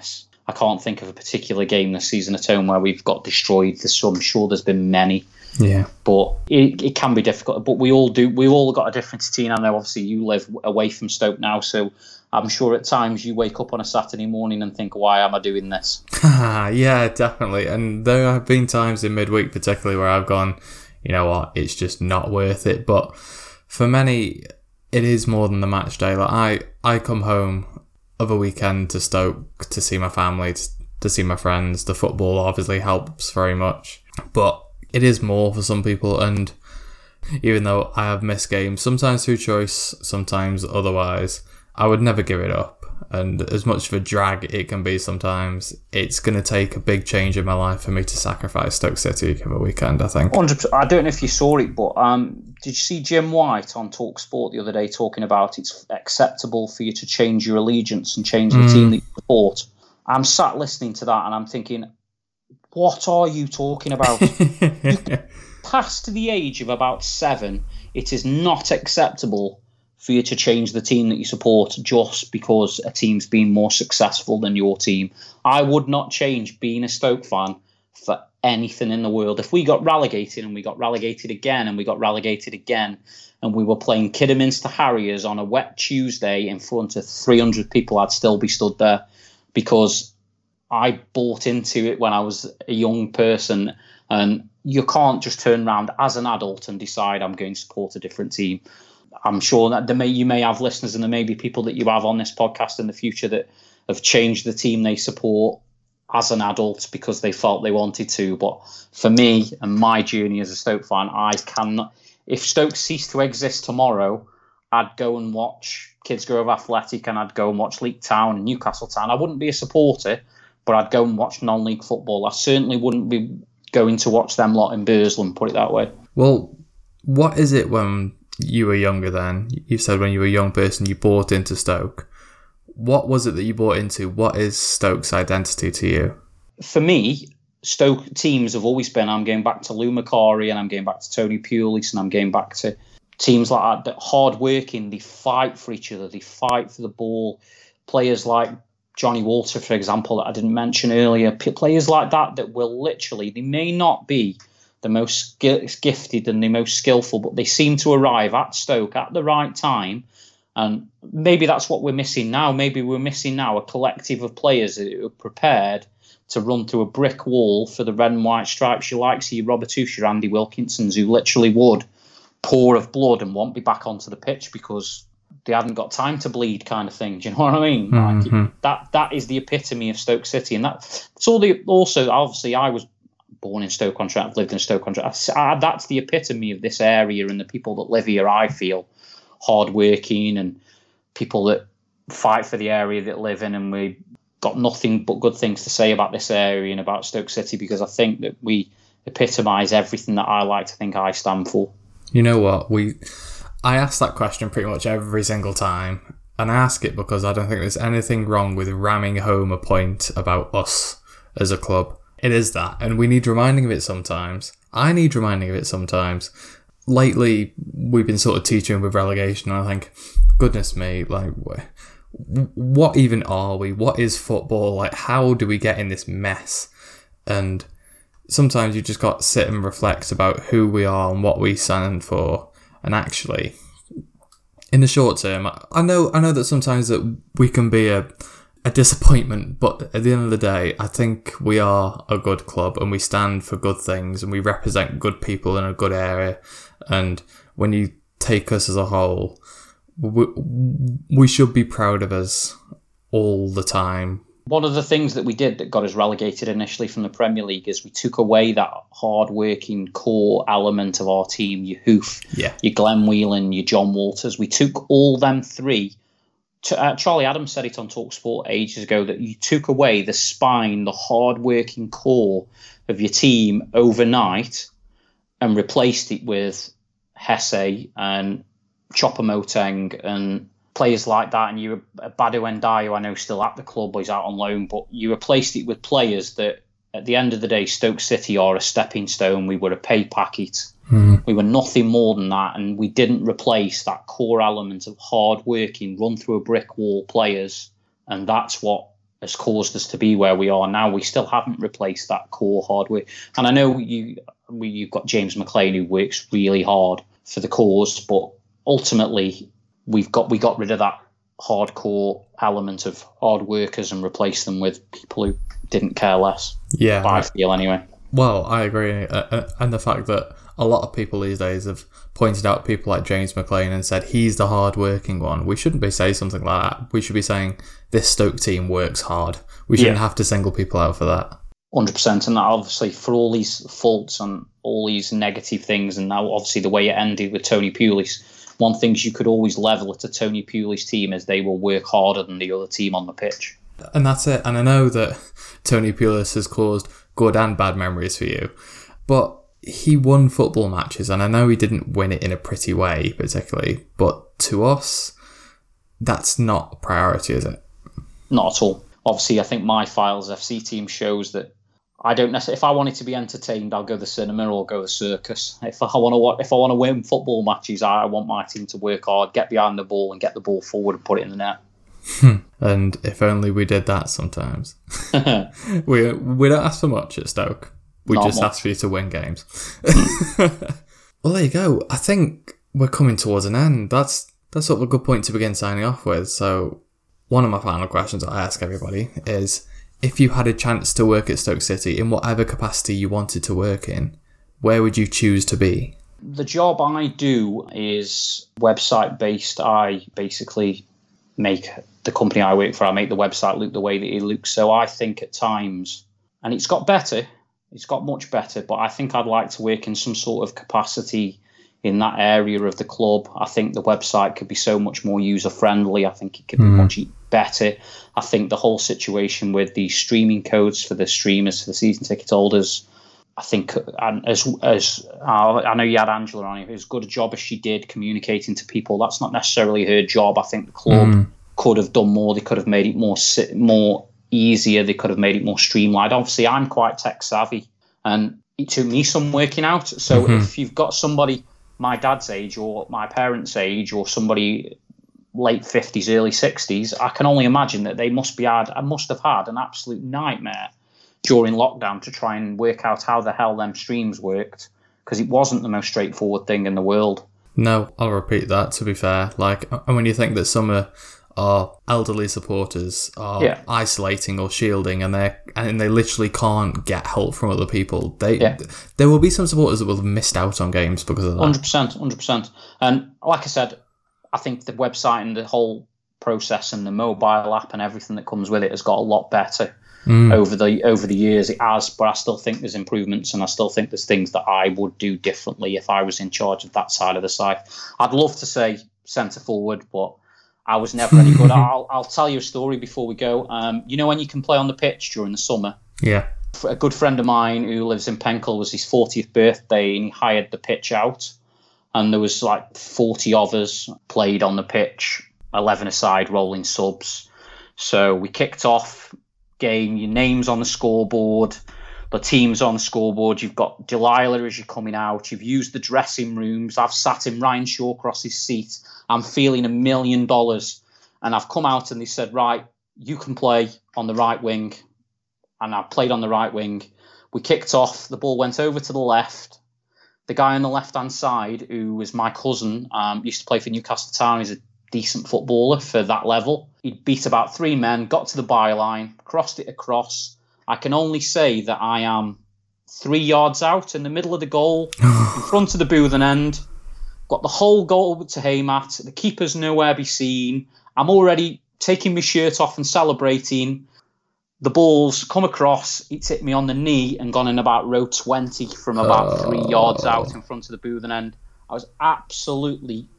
I can't think of a particular game this season at home where we've got destroyed. I'm sure there's been many. Yeah. But it can be difficult. But we all do. We've all got a different routine. I know obviously you live away from Stoke now, so I'm sure at times you wake up on a Saturday morning and think, why am I doing this? Yeah, definitely. And there have been times in midweek particularly where I've gone, you know what, it's just not worth it. But for many, it is more than the match day. Like I come home of a weekend to Stoke to see my family, to see my friends. The football obviously helps very much. But it is more for some people, and even though I have missed games, sometimes through choice, sometimes otherwise, I would never give it up. And as much of a drag it can be sometimes, it's going to take a big change in my life for me to sacrifice Stoke City of a weekend, I think. 100%. I don't know if you saw it, but did you see Jim White on TalkSport the other day talking about it's acceptable for you to change your allegiance and change the team that you support? I'm sat listening to that and I'm thinking, what are you talking about? Past the age of about 7, it is not acceptable for you to change the team that you support just because a team's been more successful than your team. I would not change being a Stoke fan for anything in the world. If we got relegated and we got relegated again and we got relegated again and we were playing Kidderminster Harriers on a wet Tuesday in front of 300 people, I'd still be stood there because I bought into it when I was a young person, and you can't just turn around as an adult and decide I'm going to support a different team. I'm sure that you may have listeners and there may be people that you have on this podcast in the future that have changed the team they support as an adult because they felt they wanted to. But for me and my journey as a Stoke fan, I cannot. If Stoke ceased to exist tomorrow, I'd go and watch Kidsgrove Athletic and I'd go and watch Leek Town and Newcastle Town. I wouldn't be a supporter, but I'd go and watch non-league football. I certainly wouldn't be going to watch them lot in Burslem, put it that way. Well, what is it when you were younger then? You said when you were a young person you bought into Stoke. What was it that you bought into? What is Stoke's identity to you? For me, Stoke teams have always been, I'm going back to Lou Macari and I'm going back to Tony Pulis and I'm going back to teams like that, hard working, they fight for each other, they fight for the ball. Players like Johnny Walter, for example, that I didn't mention earlier, players like that will literally, they may not be the most gifted and the most skillful, but they seem to arrive at Stoke at the right time. And maybe that's what we're missing now. Maybe we're missing now a collective of players that are prepared to run through a brick wall for the red and white stripes. You like see Robert Tuchel, Andy Wilkinsons, who literally would pour of blood and won't be back onto the pitch because they hadn't got time to bleed, kind of thing. Do you know what I mean? Like, that is the epitome of Stoke City, and that's all. Also, obviously, I was born in Stoke-on-Trent, I've lived in Stoke-on-Trent. That's the epitome of this area and the people that live here. I feel hardworking and people that fight for the area that live in, and we got nothing but good things to say about this area and about Stoke City because I think that we epitomise everything that I like to think I stand for. You know what? I ask that question pretty much every single time, and I ask it because I don't think there's anything wrong with ramming home a point about us as a club. It is that, and we need reminding of it sometimes. I need reminding of it sometimes. Lately, we've been sort of teaching with relegation, and I think, goodness me, like, what even are we? What is football? Like, how do we get in this mess? And sometimes you just got to sit and reflect about who we are and what we stand for. And actually, in the short term, I know that sometimes that we can be a disappointment, but at the end of the day, I think we are a good club and we stand for good things and we represent good people in a good area. And when you take us as a whole, we should be proud of us all the time. One of the things that we did that got us relegated initially from the Premier League is we took away that hard-working core element of our team, your Hoof, your Glenn Whelan, your John Walters. We took all them three. Charlie Adams said it on TalkSport ages ago that you took away the spine, the hard-working core of your team overnight and replaced it with Hesse and Choupo-Moting and players like that, and you Badu Ndiaye, I know still at the club, but he's out on loan, but you replaced it with players that at the end of the day Stoke City are a stepping stone. We were a pay packet. We were nothing more than that, and we didn't replace that core element of hard working, run through a brick wall players, and that's what has caused us to be where we are now. We still haven't replaced that core hard work. And I know you've got James McLean, who works really hard for the cause, but ultimately we got rid of that hardcore element of hard workers and replaced them with people who didn't care less. Yeah, I feel anyway. Well, I agree, and the fact that a lot of people these days have pointed out people like James McLean and said he's the hard-working one. We shouldn't be saying something like that. We should be saying this Stoke team works hard. We shouldn't have to single people out for that. 100%, and obviously for all these faults and all these negative things, and now obviously the way it ended with Tony Pulis, one thing you could always level at a Tony Pulis team is they will work harder than the other team on the pitch. And that's it. And I know that Tony Pulis has caused good and bad memories for you, but he won football matches, and I know he didn't win it in a pretty way particularly, but to us, that's not a priority, is it? Not at all. Obviously, I think my Files FC team shows that I don't necessarily. If I wanted to be entertained, I'll go to the cinema or go to the circus. If I want to win football matches, I want my team to work hard, get behind the ball, and get the ball forward and put it in the net. And if only we did that sometimes. we don't ask for much at Stoke. We Not just much. ask for you to win games. Well, there you go. I think we're coming towards an end. That's sort of a good point to begin signing off with. So one of my final questions I ask everybody is, if you had a chance to work at Stoke City in whatever capacity you wanted to work in, where would you choose to be? The job I do is website based. I basically make the company I work for, I make the website look the way that it looks. So I think at times, and it's got better, it's got much better, but I think I'd like to work in some sort of capacity in that area of the club. I think the website could be so much more user friendly. I think it could be much better. I think the whole situation with the streaming codes for the streamers, for the season ticket holders, I think, and as I know you had Angela on here, as good a job as she did communicating to people, that's not necessarily her job. I think the club could have done more. They could have made it more easier. They could have made it more streamlined. Obviously, I'm quite tech savvy, and it took me some working out. So if you've got somebody my dad's age or my parents' age or somebody late 50s, early 60s, I can only imagine that they must have had an absolute nightmare during lockdown to try and work out how the hell them streams worked, because it wasn't the most straightforward thing in the world. No, I'll repeat that, to be fair. And when you think that some are elderly supporters are isolating or shielding, and they literally can't get help from other people, there will be some supporters that will have missed out on games because of that. 100%. And like I said, I think the website and the whole process and the mobile app and everything that comes with it has got a lot better over the years. It has, but I still think there's improvements, and I still think there's things that I would do differently if I was in charge of that side of the site. I'd love to say centre forward, but I was never any good. I'll tell you a story before we go. When you can play on the pitch during the summer? Yeah. A good friend of mine who lives in Penkell, was his 40th birthday, and he hired the pitch out. And there was like 40 of us played on the pitch, 11 aside, rolling subs. So we kicked off game, your name's on the scoreboard, the team's on the scoreboard, you've got Delilah as you're coming out, you've used the dressing rooms, I've sat in Ryan Shawcross's seat, I'm feeling $1 million, and I've come out and they said, right, you can play on the right wing, and I played on the right wing. We kicked off, the ball went over to the left, the guy on the left-hand side, who was my cousin, used to play for Newcastle Town, he's a decent footballer for that level. He'd beat about 3 men, got to the byline, crossed it across. I can only say that I am 3 yards out in the middle of the goal, in front of the boothing end. Got the whole goal to Haymat. The keeper's nowhere to be seen. I'm already taking my shirt off and celebrating. The ball's come across, it's hit me on the knee and gone in about row 20 from about 3 yards out in front of the boothing end. I was absolutely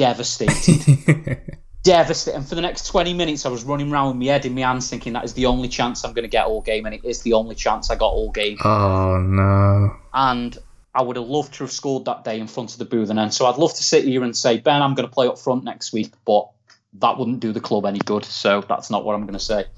devastated. Devastated. And for the next 20 minutes, I was running around with my head in my hands thinking that is the only chance I'm going to get all game, and it is the only chance I got all game. Oh, no. And I would have loved to have scored that day in front of the booth. And so I'd love to sit here and say, Ben, I'm going to play up front next week, but that wouldn't do the club any good. So that's not what I'm going to say.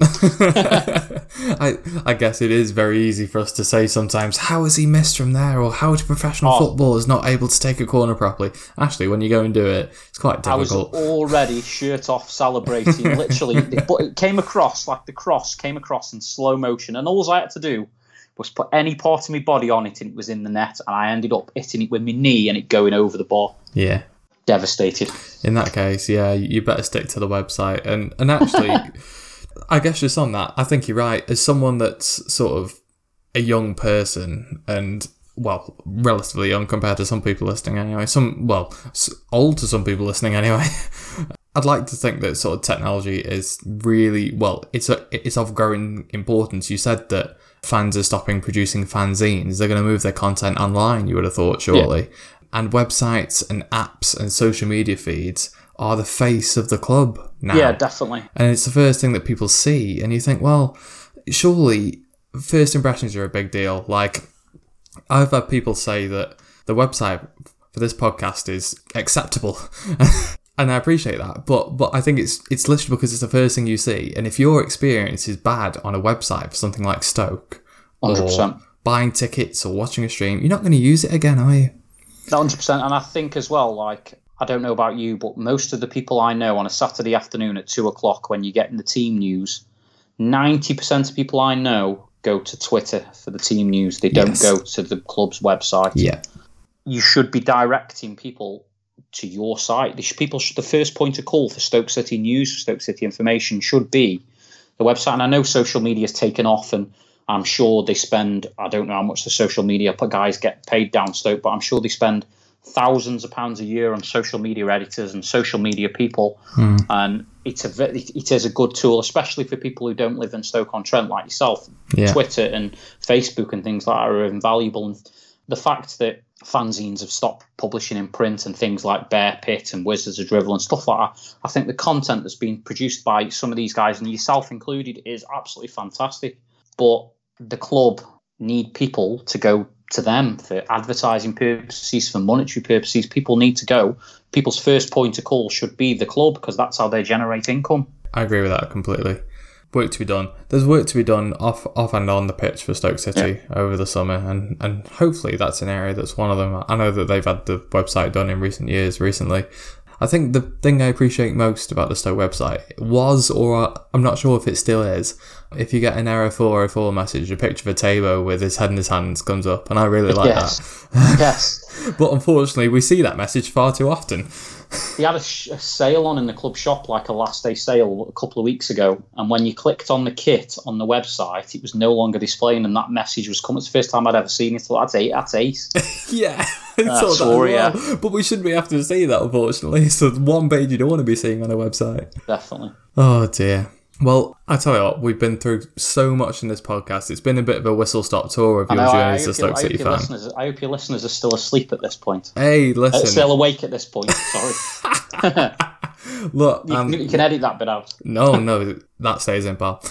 I guess it is very easy for us to say sometimes, how has he missed from there? Or how do professional footballers not able to take a corner properly? Actually, when you go and do it, it's quite difficult. I was already shirt off celebrating, literally. But it came across, like the cross came across in slow motion. And all I had to do was put any part of my body on it and it was in the net. And I ended up hitting it with my knee and it going over the bar. Yeah. Devastated. In that case, yeah, you better stick to the website. And actually, I guess just on that, I think you're right. As someone that's sort of a young person and, well, relatively young compared to some people listening anyway, old to some people listening anyway, I'd like to think that sort of technology is really, well, it's of growing importance. You said that fans are stopping producing fanzines. They're going to move their content online, you would have thought, surely. Yeah. And websites and apps and social media feeds are the face of the club now. Yeah, definitely. And it's the first thing that people see. And you think, well, surely first impressions are a big deal. Like, I've had people say that the website for this podcast is acceptable. And I appreciate that. But I think it's literally because it's the first thing you see. And if your experience is bad on a website for something like Stoke, 100%. Or buying tickets or watching a stream, you're not going to use it again, are you? 100%, and I think as well, like, I don't know about you, but most of the people I know on a Saturday afternoon at 2:00 when you're getting the team news, 90% of people I know go to Twitter for the team news. They don't go to the club's website. Yeah. You should be directing people to your site. The first point of call for Stoke City news, for Stoke City information should be the website. And I know social media has taken off and I'm sure they spend, I don't know how much the social media guys get paid down Stoke, but I'm sure they spend thousands of pounds a year on social media editors and social media people. And it is a good tool, especially for people who don't live in Stoke-on-Trent like yourself. Yeah. Twitter and Facebook and things like that are invaluable. And the fact that fanzines have stopped publishing in print and things like Bear Pit and Wizards of Drivel and stuff like that, I think the content that's been produced by some of these guys, and yourself included, is absolutely fantastic. But the club need people to go to them for advertising purposes, for monetary purposes. People need to go. People's first point of call should be the club because that's how they generate income. I agree with that completely. Work to be done. There's work to be done off and on the pitch for Stoke City over the summer, and hopefully that's an area that's one of them. I know that they've had the website done in recently. I think the thing I appreciate most about the Stoke website was, or I'm not sure if it still is, if you get an error 404 message, a picture of a Tabo with his head in his hands comes up, and I really like that. Yes. But unfortunately, we see that message far too often. They had a sale on in the club shop, like a last day sale a couple of weeks ago, and when you clicked on the kit on the website, it was no longer displaying, and that message was coming. It's the first time I'd ever seen it. That's ace. Yeah. But we shouldn't be having to see that, unfortunately. So one page you don't want to be seeing on a website. Definitely. Oh dear. Well, I tell you what, we've been through so much in this podcast. It's been a bit of a whistle-stop tour of your journey as a Stoke City fan. I hope your listeners are still asleep at this point. Hey, listen. Still awake at this point, sorry. Look, you can edit that bit out. No, that stays in, pal.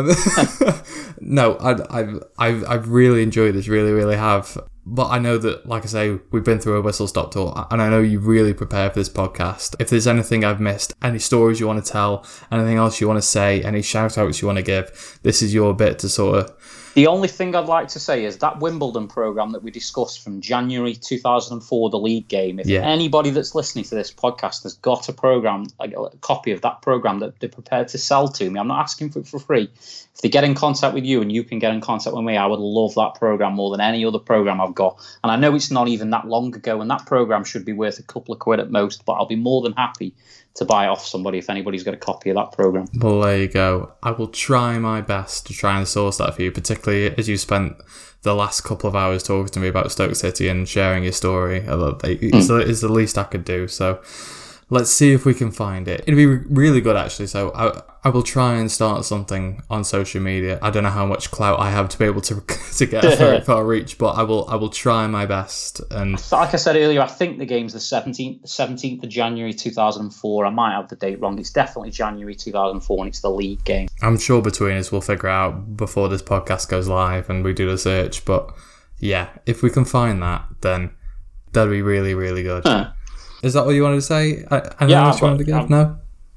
No, I've really enjoyed this, really, really have. But I know that, like I say, we've been through a whistle-stop tour, and I know you really prepared for this podcast. If there's anything I've missed, any stories you want to tell, anything else you want to say, any shout-outs you want to give, this is your bit to sort of... The only thing I'd like to say is that Wimbledon programme that we discussed from January 2004, the league game, if anybody that's listening to this podcast has got a programme, like a copy of that programme that they're prepared to sell to me, I'm not asking for it for free. If they get in contact with you and you can get in contact with me, I would love that programme more than any other programme I've got. And I know it's not even that long ago, and that programme should be worth a couple of quid at most, but I'll be more than happy to buy off somebody if anybody's got a copy of that programme. Well, there you go. I will try my best to try and source that for you, particularly as you spent the last couple of hours talking to me about Stoke City and sharing your story. It's the least I could do, so let's see if we can find it. It'd be really good, actually, so I will try and start something on social media. I don't know how much clout I have to be able to get a very far reach, but I will try my best. And like I said earlier, I think the game's the 17th of January 2004. I might have the date wrong. It's definitely January 2004, and it's the league game. I'm sure between us we'll figure out before this podcast goes live and we do the search. But yeah, if we can find that, then that'd be really, really good. Is that what you wanted to say? Anything else you wanted to give? No?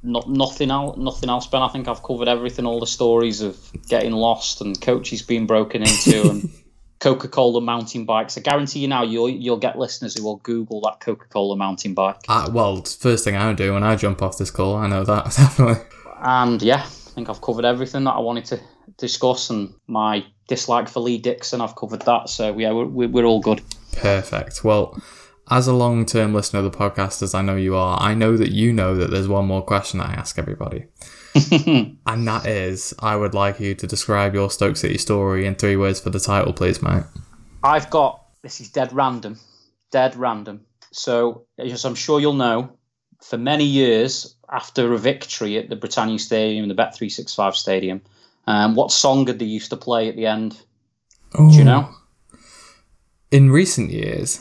nothing else, Ben. I think I've covered everything. All the stories of getting lost and coaches being broken into and Coca-Cola mountain bikes. I guarantee you now, you'll get listeners who will Google that Coca-Cola mountain bike. Well, it's the first thing I do when I jump off this call. I know that, definitely. And yeah, I think I've covered everything that I wanted to discuss, and my dislike for Lee Dixon, I've covered that. So yeah, we're all good. Perfect. Well, as a long-term listener of the podcast, as I know you are, I know that you know that there's one more question I ask everybody. And that is, I would like you to describe your Stoke City story in 3 words for the title, please, mate. This is dead random. So, as I'm sure you'll know, for many years after a victory at the Britannia Stadium, the Bet365 Stadium, what song did they used to play at the end? Do you know? In recent years?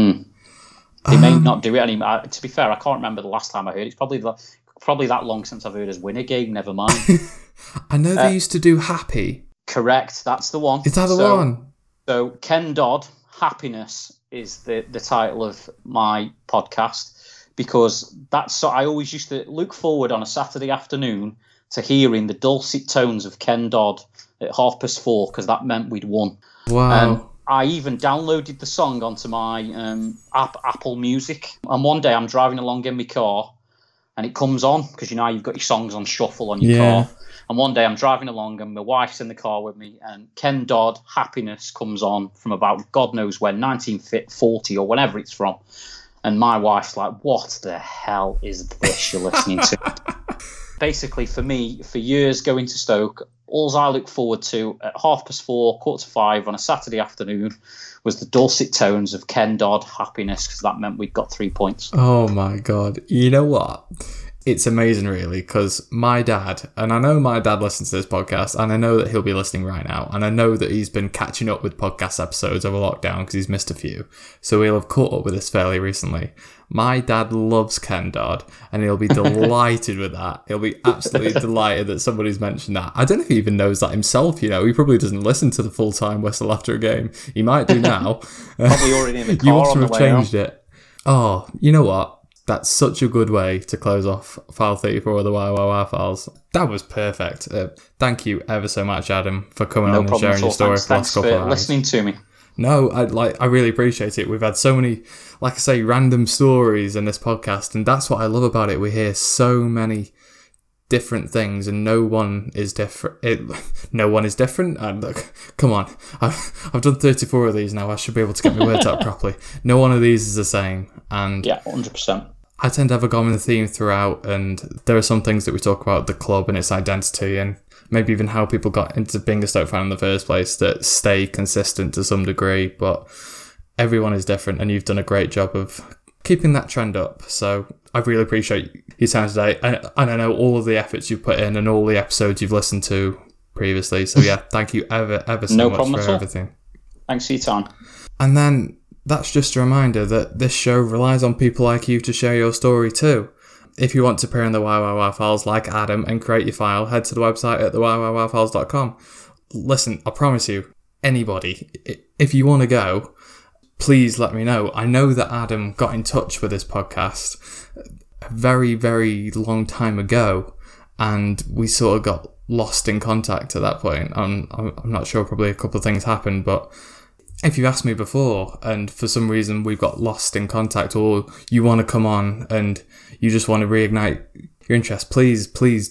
They may not do it anymore. To be fair, I can't remember the last time I heard it. It's probably that long since I've heard us win a game, never mind. I know they used to do Happy. Correct, that's the one. Is that the one? So Ken Dodd, Happiness is the title of my podcast, because I always used to look forward on a Saturday afternoon to hearing the dulcet tones of Ken Dodd at 4:30, because that meant we'd won. Wow. I even downloaded the song onto my Apple Music. And one day I'm driving along in my car and it comes on, because you know you've got your songs on shuffle on your car. And one day I'm driving along and my wife's in the car with me, and Ken Dodd, Happiness, comes on from about God knows when, 1940 or whenever it's from. And my wife's like, what the hell is this you're listening to? Basically, for me, for years going to Stoke, all I look forward to at 4:30, 4:45 on a Saturday afternoon was the dulcet tones of Ken Dodd, Happiness, because that meant we'd got 3 points. Oh my God. You know what? It's amazing, really, because my dad, and I know my dad listens to this podcast, and I know that he'll be listening right now, and I know that he's been catching up with podcast episodes over lockdown because he's missed a few, so he'll have caught up with this fairly recently. My dad loves Ken Dodd, and he'll be delighted with that. He'll be absolutely delighted that somebody's mentioned that. I don't know if he even knows that himself, you know. He probably doesn't listen to the full-time Whistle after a game. He might do now. Probably already in the car. You must have changed it. Oh, you know what? That's such a good way to close off File 34 of the YYY Files. That was perfect. Thank you ever so much, Adam, for coming on and sharing your story for the last couple of hours. Thanks for listening to me. No, I really appreciate it. We've had so many, like I say, random stories in this podcast, and that's what I love about it. We hear so many different things, and no one is different. No one is different. And look, come on, I've done 34 of these now. I should be able to get my words out properly. No one of these is the same, and yeah, 100%. I tend to have a common theme throughout, and there are some things that we talk about the club and its identity, and maybe even how people got into being a Stoke fan in the first place, that stay consistent to some degree, but everyone is different, and you've done a great job of keeping that trend up. So I really appreciate your time today, and I know all of the efforts you've put in and all the episodes you've listened to previously. So yeah, thank you ever so much for everything. Thanks for your time. And then that's just a reminder that this show relies on people like you to share your story too. If you want to appear in the YYY Files like Adam and create your file, head to the website at theyyfiles.com. Listen, I promise you, anybody, if you want to go, please let me know. I know that Adam got in touch with this podcast a very, very long time ago, and we sort of got lost in contact at that point. I'm not sure, probably a couple of things happened, but if you've asked me before and for some reason we've got lost in contact, or you want to come on and you just want to reignite your interest, please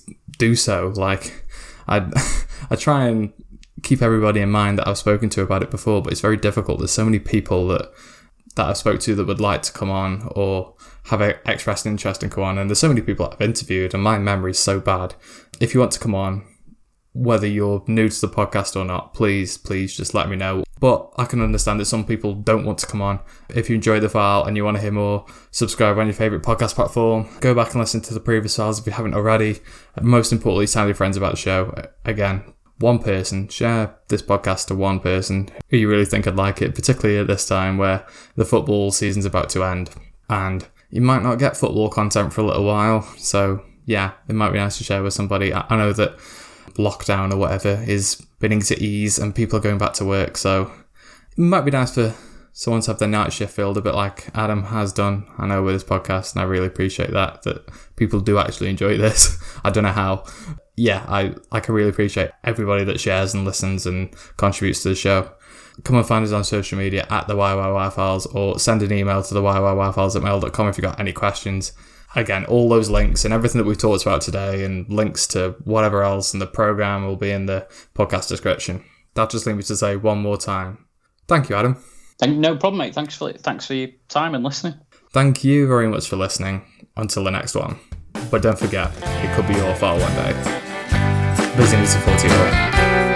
do so. Like, I try and keep everybody in mind that I've spoken to about it before, but it's very difficult. There's so many people that I've spoke to that would like to come on or have expressed interest in come on, and there's so many people that I've interviewed, and my memory's so bad. If you want to come on, whether you're new to the podcast or not, please just let me know. But I can understand that some people don't want to come on. If you enjoy the file and you want to hear more, subscribe on your favourite podcast platform. Go back and listen to the previous files if you haven't already. And most importantly, tell your friends about the show. Again, one person, share this podcast to one person who you really think would like it, particularly at this time where the football season's about to end. And you might not get football content for a little while. So yeah, it might be nice to share with somebody. I know that lockdown or whatever is beginning to ease and people are going back to work, so it might be nice for someone to have the night shift filled a bit like Adam has done, I know, with his podcast, and I really appreciate that people do actually enjoy this. I don't know how. Yeah, I can really appreciate everybody that shares and listens and contributes to the show. Come and find us on social media at the YYY Files, or send an email to the yyfiles@mail.com if you've got any questions. Again, all those links and everything that we've talked about today, and links to whatever else in the program, will be in the podcast description. That just leaves me to say one more time, thank you, Adam. No problem, mate. Thanks for your time and listening. Thank you very much for listening. Until the next one. But don't forget, it could be your fault one day. Business 40.